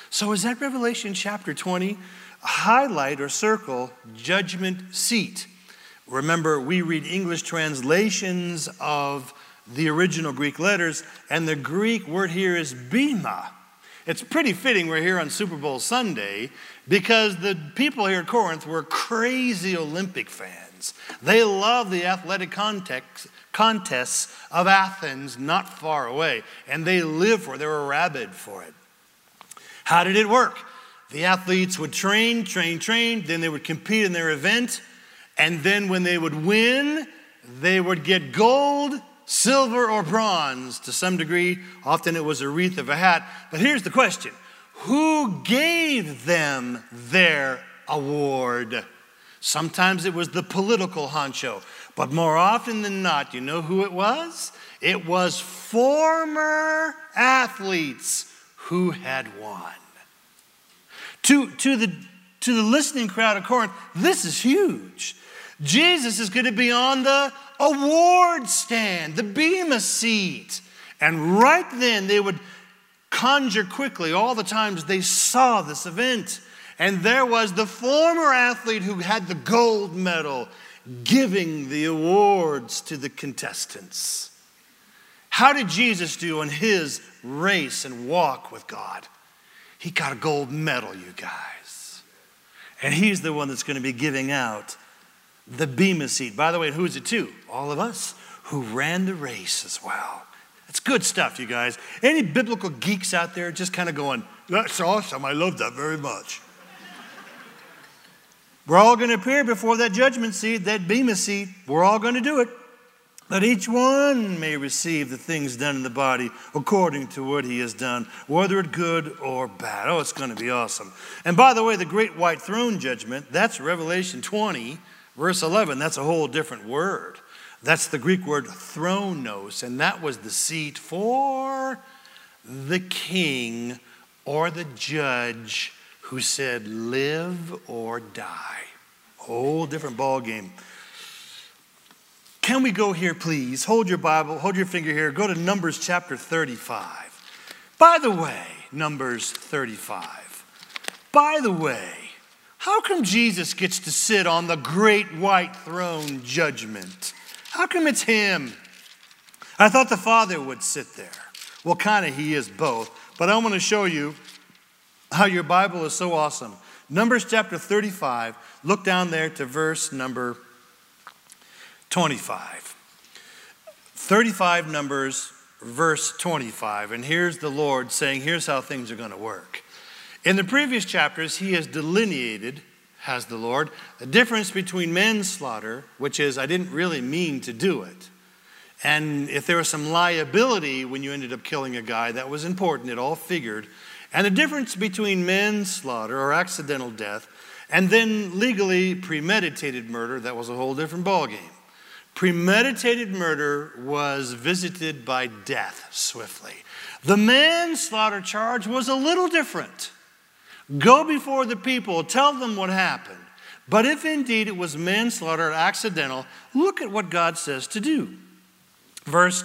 So is that Revelation chapter 20? Highlight or circle judgment seat. Remember, we read English translations of the original Greek letters, and the Greek word here is bema. It's pretty fitting we're here on Super Bowl Sunday because the people here at Corinth were crazy Olympic fans. They love the athletic contests of Athens not far away, and they lived for it. They were rabid for it. How did it work? The athletes would train, then they would compete in their event, and then when they would win, they would get gold, silver, or bronze to some degree. Often it was a wreath of a hat. But here's the question. Who gave them their award? Sometimes it was the political honcho. But more often than not, you know who it was? It was former athletes who had won. To the listening crowd of Corinth, this is huge. Jesus is going to be on the award stand, the bema seat. And right then they would conjure quickly all the times they saw this event. And there was the former athlete who had the gold medal giving the awards to the contestants. How did Jesus do in his race and walk with God? He got a gold medal, you guys. And he's the one that's going to be giving out the bema seat. By the way, who is it to? All of us who ran the race as well. It's good stuff, you guys. Any biblical geeks out there just kind of going, that's awesome. I love that very much. We're all going to appear before that judgment seat, that bema seat. We're all going to do it. That each one may receive the things done in the body according to what he has done, whether it's good or bad. Oh, it's going to be awesome. And by the way, the great white throne judgment, that's Revelation 20, verse 11. That's a whole different word. That's the Greek word thronos, and that was the seat for the king or the judge who said, live or die. Whole different ball game. Can we go here, please? Hold your Bible, hold your finger here. Go to Numbers chapter 35. By the way, Numbers 35. By the way, how come Jesus gets to sit on the great white throne judgment? How come it's him? I thought the Father would sit there. Well, kind of he is both. But I want to show you how your Bible is so awesome. Numbers chapter 35. Look down there to verse number 25. 35 Numbers, verse 25. And here's the Lord saying, here's how things are going to work. In the previous chapters, he has delineated, has the Lord, the difference between manslaughter, which is I didn't really mean to do it. And if there was some liability when you ended up killing a guy, that was important. It all figured. And the difference between manslaughter or accidental death and then legally premeditated murder, that was a whole different ballgame. Premeditated murder was visited by death swiftly. The manslaughter charge was a little different. Go before the people, tell them what happened. But if indeed it was manslaughter or accidental, look at what God says to do. Verse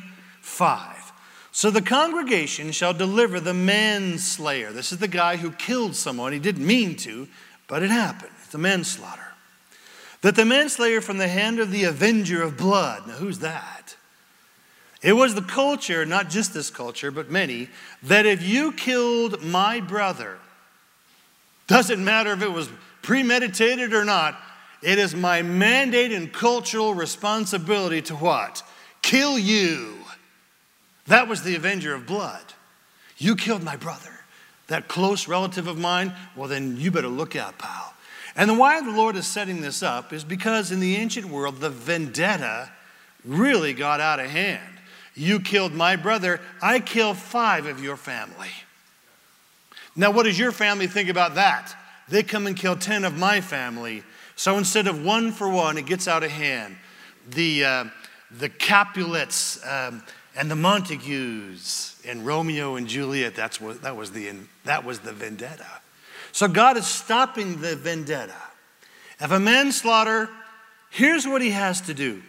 25. So the congregation shall deliver the manslayer. This is the guy who killed someone. He didn't mean to, but it happened. It's a manslaughter. That the manslayer from the hand of the avenger of blood. Now who's that? It was the culture, not just this culture, but many, that if you killed my brother, doesn't matter if it was premeditated or not, it is my mandate and cultural responsibility to what? Kill you. That was the avenger of blood. You killed my brother, that close relative of mine. Well, then you better look out, pal. And why the Lord is setting this up is because in the ancient world, the vendetta really got out of hand. You killed my brother, I kill 5 of your family. Now, what does your family think about that? They come and kill 10 of my family. So instead of 1 for 1, it gets out of hand. The Capulets and the Montagues in Romeo and Juliet, that was the vendetta. So God is stopping the vendetta. If a manslaughter, here's what he has to do.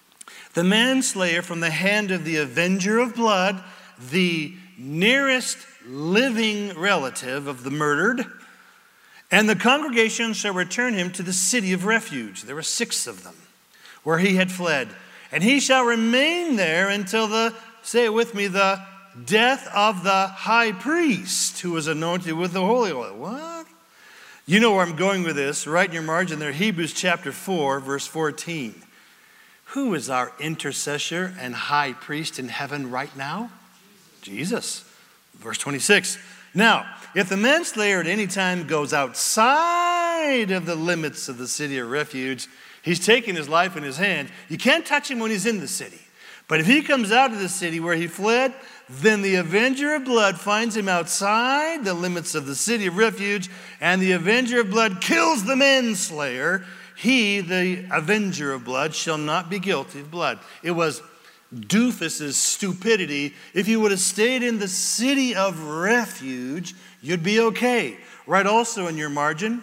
The manslayer from the hand of the avenger of blood, the nearest living relative of the murdered, and the congregation shall return him to the city of refuge. There were 6 of them, where he had fled. And he shall remain there until say it with me, the death of the high priest who was anointed with the holy oil. What? You know where I'm going with this. Right in your margin there, Hebrews chapter 4, verse 14. Who is our intercessor and high priest in heaven right now? Jesus. Verse 26. Now, if the manslayer at any time goes outside of the limits of the city of refuge, he's taking his life in his hand. You can't touch him when he's in the city. But if he comes out of the city where he fled, then the avenger of blood finds him outside the limits of the city of refuge, and the avenger of blood kills the manslayer. He, the avenger of blood, shall not be guilty of blood. It was doofus's stupidity. If you would have stayed in the city of refuge, you'd be okay. Right also in your margin,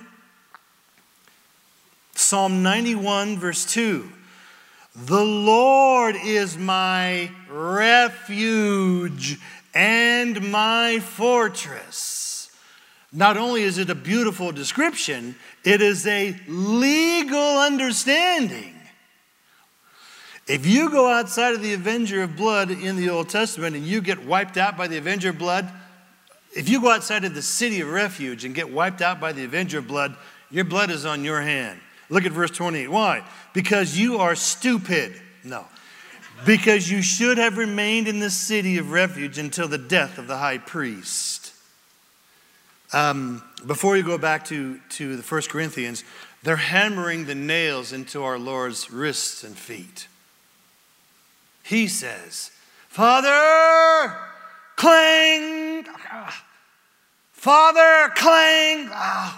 Psalm 91, verse 2. The Lord is my refuge and my fortress. Not only is it a beautiful description, it is a legal understanding. If you go outside of the avenger of blood in the Old Testament and you get wiped out by the avenger of blood, if you go outside of the city of refuge and get wiped out by the avenger of blood, your blood is on your hand. Look at verse 28. Why? Because you are stupid. No. Because you should have remained in the city of refuge until the death of the high priest. Before you go back to the 1 Corinthians, they're hammering the nails into our Lord's wrists and feet. He says, Father, clang. Father, clang.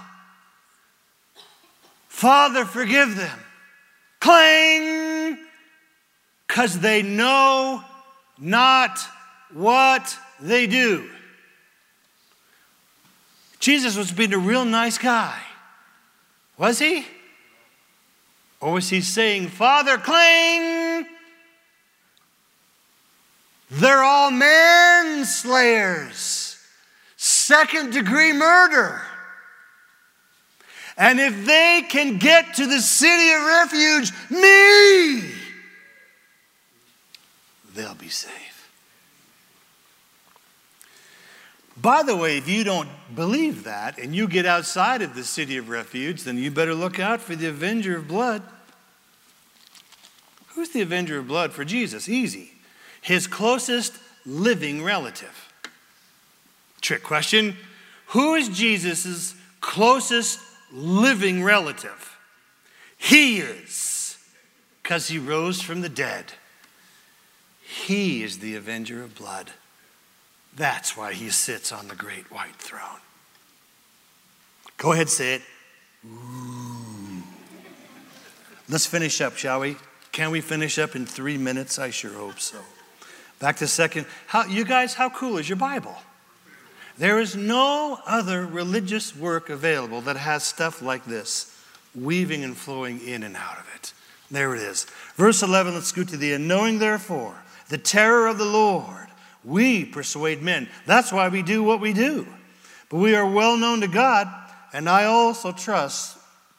Father, forgive them. Clang. Because they know not what they do. Jesus was being a real nice guy. Was he? Or was he saying, Father, clang. They're all manslayers. 2nd-degree murder. And if they can get to the city of refuge, me, they'll be safe. By the way, if you don't believe that and you get outside of the city of refuge, then you better look out for the avenger of blood. Who's the avenger of blood for Jesus? Easy. His closest living relative. Trick question. Who is Jesus' closest living relative? He is, because he rose from the dead. He is the avenger of blood. That's why he sits on the great white throne. Go ahead, say it. Ooh. Let's finish up, shall we? Can we finish up in 3 minutes? I sure hope so. Back to second. You guys, how cool is your Bible? There is no other religious work available that has stuff like this, weaving and flowing in and out of it. There it is. Verse 11, let's go to the end. Knowing therefore the terror of the Lord, we persuade men. That's why we do what we do. But we are well known to God, and I also trust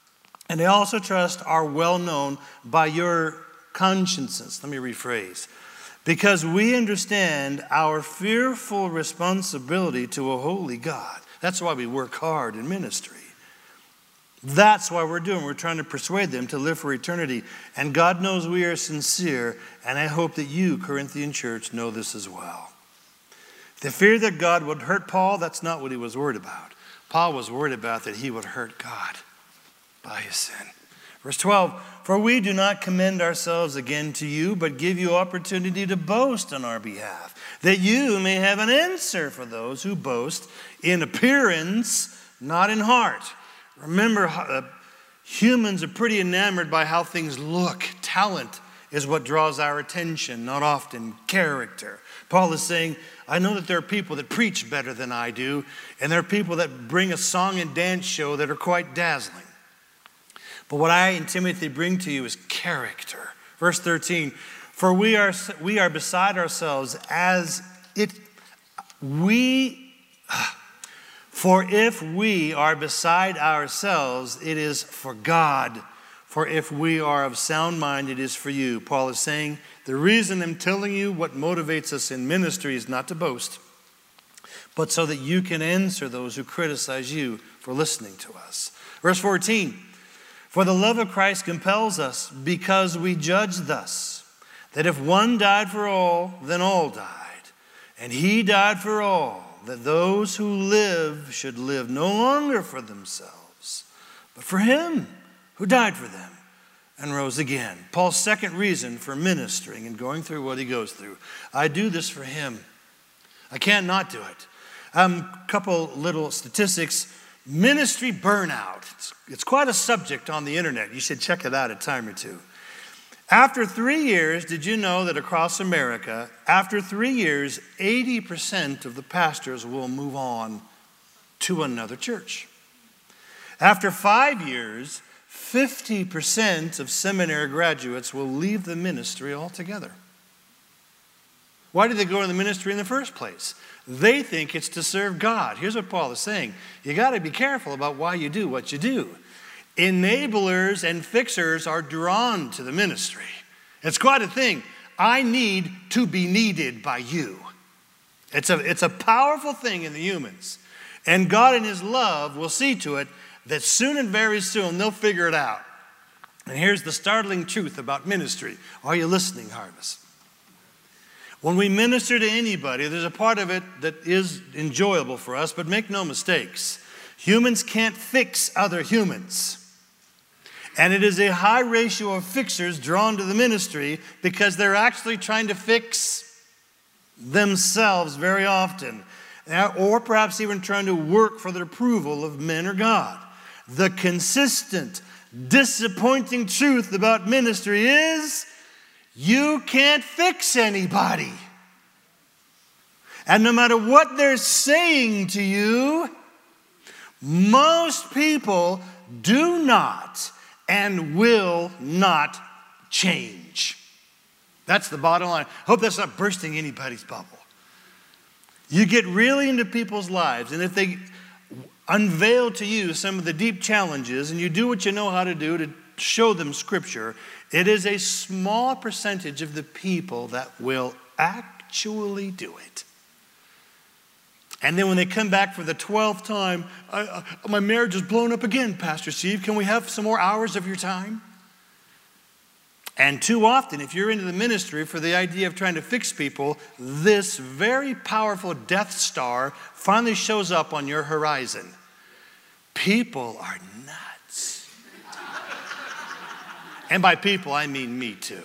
are well known by your consciences. Let me rephrase. Because we understand our fearful responsibility to a holy God. That's why we work hard in ministry. That's why we're trying to persuade them to live for eternity. And God knows we are sincere, and I hope that you, Corinthian church, know this as well. The fear that God would hurt Paul, that's not what he was worried about. Paul was worried about that he would hurt God by his sin. Verse 12, for we do not commend ourselves again to you, but give you opportunity to boast on our behalf, that you may have an answer for those who boast in appearance, not in heart. Remember, humans are pretty enamored by how things look. Talent is what draws our attention, not often character. Paul is saying, I know that there are people that preach better than I do, and there are people that bring a song and dance show that are quite dazzling. But what I and Timothy bring to you is character. Verse 13, for we are beside ourselves as it, we For if we are beside ourselves, it is for God. For if we are of sound mind, it is for you. Paul is saying, the reason I'm telling you what motivates us in ministry is not to boast, but so that you can answer those who criticize you for listening to us. Verse 14, for the love of Christ compels us, because we judge thus, that if one died for all, then all died. And he died for all, that those who live should live no longer for themselves, but for him who died for them and rose again. Paul's second reason for ministering and going through what he goes through. I do this for him. I can't not do it. Couple little statistics. Ministry burnout. It's quite a subject on the internet. You should check it out a time or two. After 3 years, did you know that across America, after 3 years, 80% of the pastors will move on to another church? After 5 years, 50% of seminary graduates will leave the ministry altogether. Why did they go to the ministry in the first place? They think it's to serve God. Here's what Paul is saying. You got to be careful about why you do what you do. Enablers and fixers are drawn to the ministry. It's quite a thing. I need to be needed by you. It's a powerful thing in the humans. And God in his love will see to it that soon and very soon they'll figure it out. And here's the startling truth about ministry. Are you listening, Harvest? When we minister to anybody, there's a part of it that is enjoyable for us, but make no mistakes. Humans can't fix other humans. And it is a high ratio of fixers drawn to the ministry because they're actually trying to fix themselves very often. Or perhaps even trying to work for the approval of men or God. The consistent, disappointing truth about ministry is you can't fix anybody. And no matter what they're saying to you, most people do not and will not change. That's the bottom line. Hope that's not bursting anybody's bubble. You get really into people's lives, and if they unveil to you some of the deep challenges, and you do what you know how to do to show them Scripture, it is a small percentage of the people that will actually do it. And then when they come back for the 12th time, my marriage is blown up again, Pastor Steve. Can we have some more hours of your time? And too often, if you're into the ministry for the idea of trying to fix people, this very powerful Death Star finally shows up on your horizon. People are nuts. And by people, I mean me too.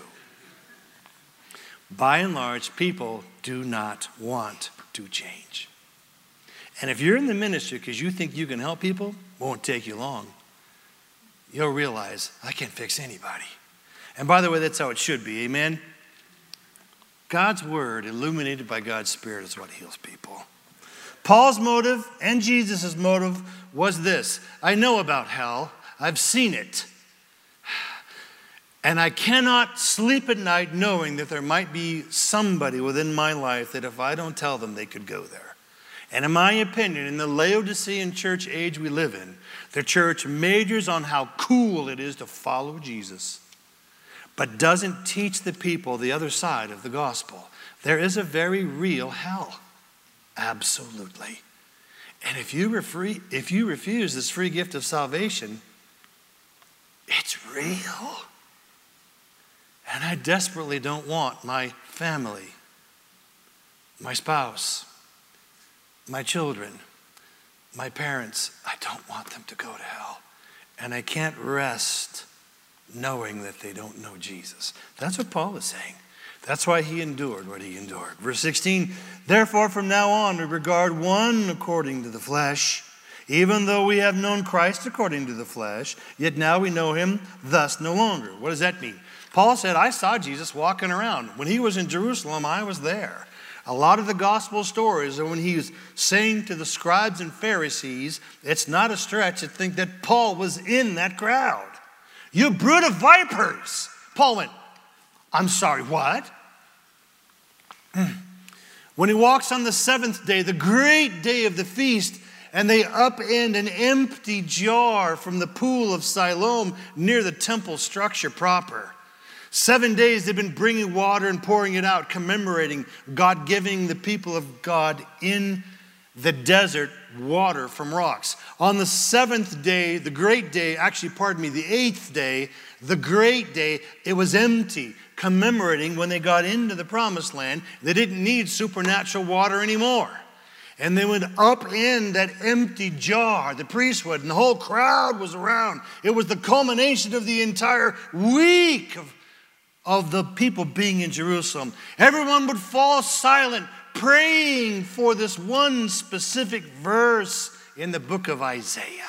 By and large, people do not want to change. And if you're in the ministry because you think you can help people, it won't take you long. You'll realize, I can't fix anybody. And by the way, that's how it should be, amen? God's word, illuminated by God's Spirit, is what heals people. Paul's motive and Jesus' motive was this. I know about hell. I've seen it. And I cannot sleep at night knowing that there might be somebody within my life that if I don't tell them, they could go there. And in my opinion, in the Laodicean church age we live in, the church majors on how cool it is to follow Jesus, but doesn't teach the people the other side of the gospel. There is a very real hell. Absolutely. And if you refuse this free gift of salvation, it's real. And I desperately don't want my family, my spouse, my children, my parents, I don't want them to go to hell. And I can't rest knowing that they don't know Jesus. That's what Paul is saying. That's why he endured what he endured. Verse 16, therefore from now on we regard one according to the flesh. Even though we have known Christ according to the flesh, yet now we know him thus no longer. What does that mean? Paul said, I saw Jesus walking around. When he was in Jerusalem, I was there. A lot of the gospel stories are when he was saying to the scribes and Pharisees, it's not a stretch to think that Paul was in that crowd. You brood of vipers. Paul went, I'm sorry, what? When he walks on the seventh day, the great day of the feast, and they upend an empty jar from the pool of Siloam near the temple structure proper. 7 days they've been bringing water and pouring it out, commemorating God giving the people of God in the desert water from rocks. On the seventh day, the eighth day, the great day, it was empty, commemorating when they got into the promised land, they didn't need supernatural water anymore. And they would upend that empty jar, the priest would, and the whole crowd was around. It was the culmination of the entire week of the people being in Jerusalem. Everyone would fall silent, praying for this one specific verse in the book of Isaiah.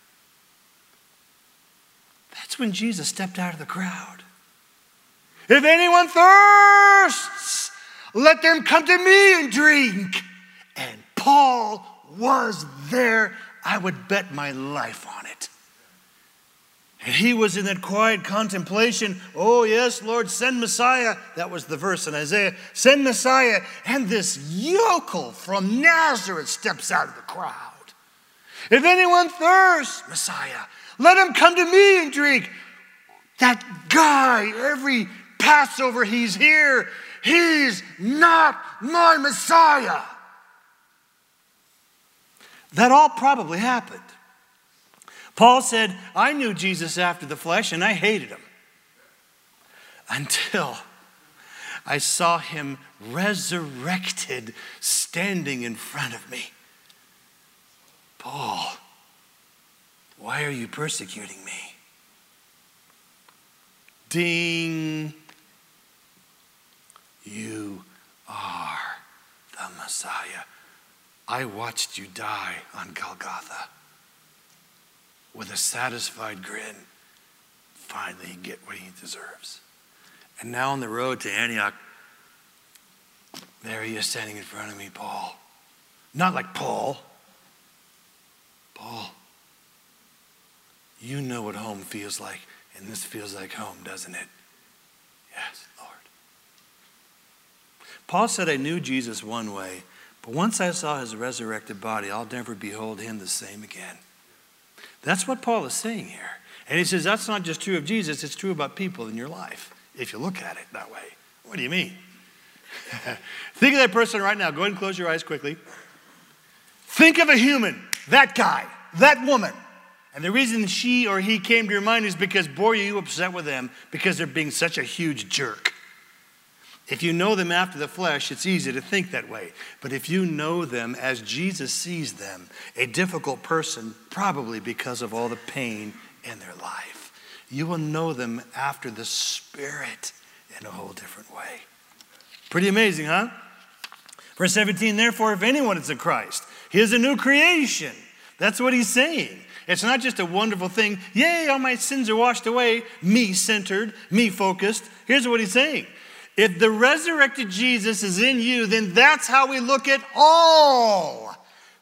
That's when Jesus stepped out of the crowd. If anyone thirsts, let them come to me and drink. And Paul was there. I would bet my life on it. And he was in that quiet contemplation. Oh, yes, Lord, send Messiah. That was the verse in Isaiah. Send Messiah. And this yokel from Nazareth steps out of the crowd. If anyone thirsts, Messiah, let him come to me and drink. That guy, every Passover he's here, he's not my Messiah. That all probably happened. Paul said, I knew Jesus after the flesh and I hated him until I saw him resurrected standing in front of me. Paul, why are you persecuting me? Ding. You are the Messiah. I watched you die on Golgotha. With a satisfied grin, finally get what he deserves. And now on the road to Antioch, there he is standing in front of me, Paul. Not like Paul. Paul, you know what home feels like, and this feels like home, doesn't it? Yes, Lord. Paul said, I knew Jesus one way, but once I saw his resurrected body, I'll never behold him the same again. That's what Paul is saying here. And he says that's not just true of Jesus, it's true about people in your life, if you look at it that way. What do you mean? Think of that person right now. Go ahead and close your eyes quickly. Think of a human, that guy, that woman. And the reason she or he came to your mind is because, boy, are you upset with them because they're being such a huge jerk. If you know them after the flesh, it's easy to think that way. But if you know them as Jesus sees them, a difficult person, probably because of all the pain in their life, you will know them after the Spirit in a whole different way. Pretty amazing, huh? Verse 17, therefore, if anyone is in Christ, he is a new creation. That's what he's saying. It's not just a wonderful thing. Yay, all my sins are washed away. Me-centered, me-focused. Here's what he's saying. If the resurrected Jesus is in you, then that's how we look at all,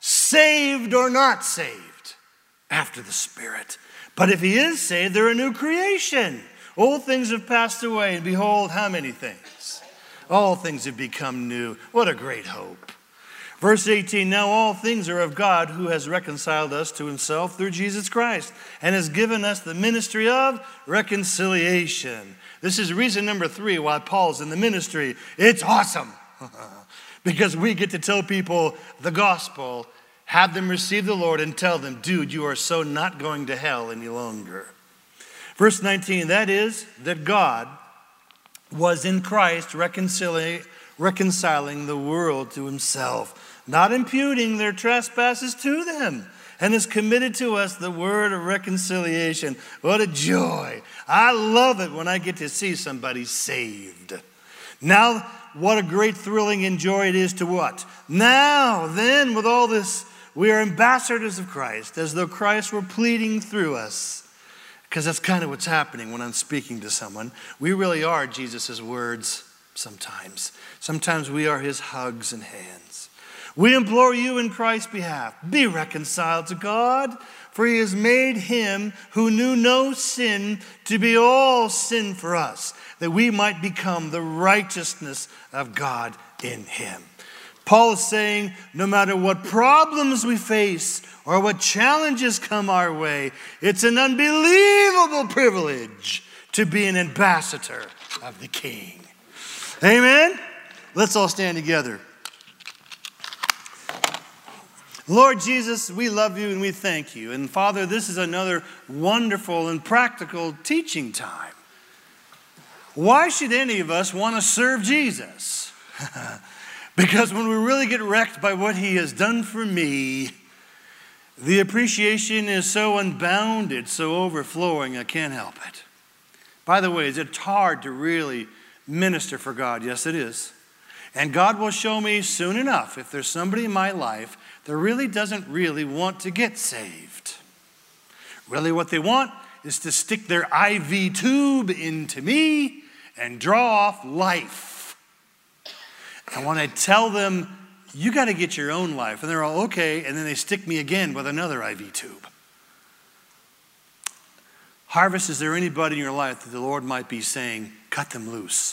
saved or not saved, after the Spirit. But if he is saved, they're a new creation. Old things have passed away, and behold, how many things? All things have become new. What a great hope. Verse 18, now all things are of God, who has reconciled us to himself through Jesus Christ, and has given us the ministry of reconciliation. This is reason number 3 why Paul's in the ministry. It's awesome. Because we get to tell people the gospel, have them receive the Lord, and tell them, dude, you are so not going to hell any longer. Verse 19, that is, that God was in Christ reconciling the world to himself, not imputing their trespasses to them, and has committed to us the word of reconciliation. What a joy. I love it when I get to see somebody saved. Now, what a great thrilling and joy it is to what? Now, then, with all this, we are ambassadors of Christ, as though Christ were pleading through us. Because that's kind of what's happening when I'm speaking to someone. We really are Jesus' words sometimes. Sometimes we are his hugs and hands. We implore you in Christ's behalf, be reconciled to God, for he has made him who knew no sin to be all sin for us, that we might become the righteousness of God in him. Paul is saying, no matter what problems we face or what challenges come our way, it's an unbelievable privilege to be an ambassador of the King. Amen? Let's all stand together. Lord Jesus, we love you and we thank you. And Father, this is another wonderful and practical teaching time. Why should any of us want to serve Jesus? Because when we really get wrecked by what he has done for me, the appreciation is so unbounded, so overflowing, I can't help it. By the way, is it hard to really minister for God? Yes, it is. And God will show me soon enough if there's somebody in my life that really doesn't really want to get saved. Really what they want is to stick their IV tube into me and draw off life. And when I tell them, you got to get your own life, and they're all okay, and then they stick me again with another IV tube. Harvest, is there anybody in your life that the Lord might be saying, cut them loose?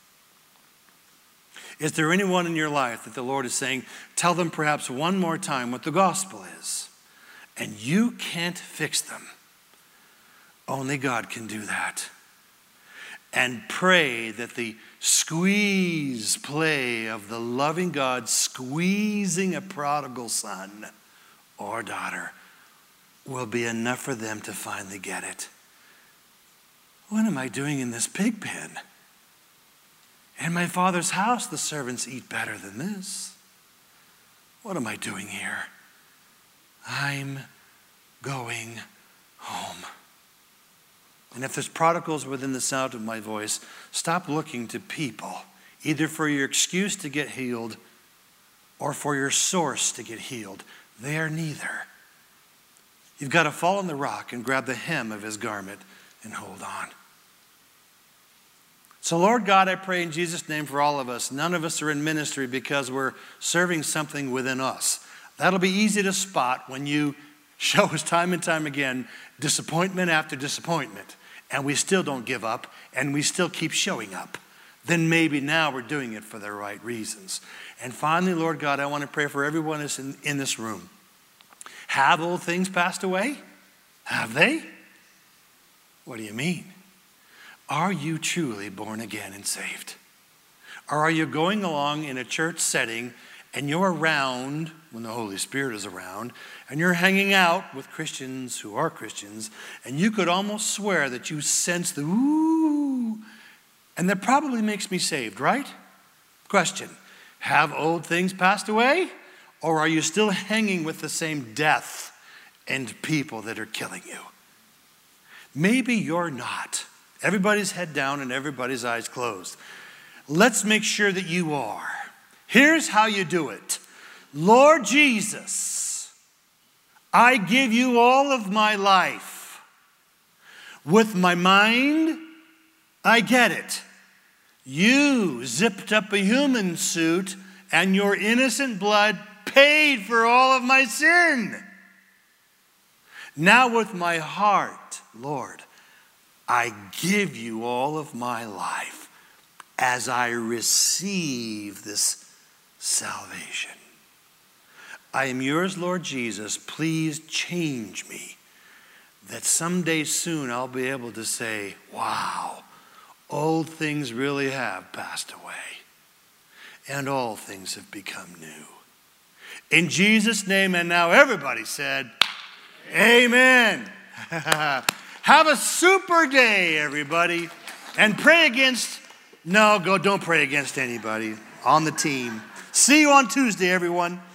Is there anyone in your life that the Lord is saying, tell them perhaps one more time what the gospel is? And you can't fix them. Only God can do that. And pray that the squeeze play of the loving God squeezing a prodigal son or daughter will be enough for them to finally get it. What am I doing in this pig pen? In my Father's house, the servants eat better than this. What am I doing here? I'm going home. And if there's prodigals within the sound of my voice, stop looking to people, either for your excuse to get healed or for your source to get healed. They are neither. You've got to fall on the rock and grab the hem of his garment and hold on. So Lord God, I pray in Jesus' name for all of us. None of us are in ministry because we're serving something within us. That'll be easy to spot when you show us time and time again disappointment after disappointment, and we still don't give up, and we still keep showing up. Then maybe now we're doing it for the right reasons. And finally, Lord God, I want to pray for everyone that's in this room. Have old things passed away? Have they? What do you mean? Are you truly born again and saved? Or are you going along in a church setting and you're around when the Holy Spirit is around and you're hanging out with Christians who are Christians and you could almost swear that you sense the ooh, and that probably makes me saved, right? Question, have old things passed away? Or are you still hanging with the same death and people that are killing you? Maybe you're not. Everybody's head down and everybody's eyes closed. Let's make sure that you are. Here's how you do it. Lord Jesus, I give you all of my life. With my mind, I get it. You zipped up a human suit and your innocent blood paid for all of my sin. Now with my heart, Lord, I give you all of my life as I receive this salvation. I am yours, Lord Jesus. Please change me, that someday soon I'll be able to say, wow, old things really have passed away, and all things have become new. In Jesus' name, and now everybody said, amen. Have a super day, everybody. And pray against, don't pray against anybody on the team. See you on Tuesday, everyone.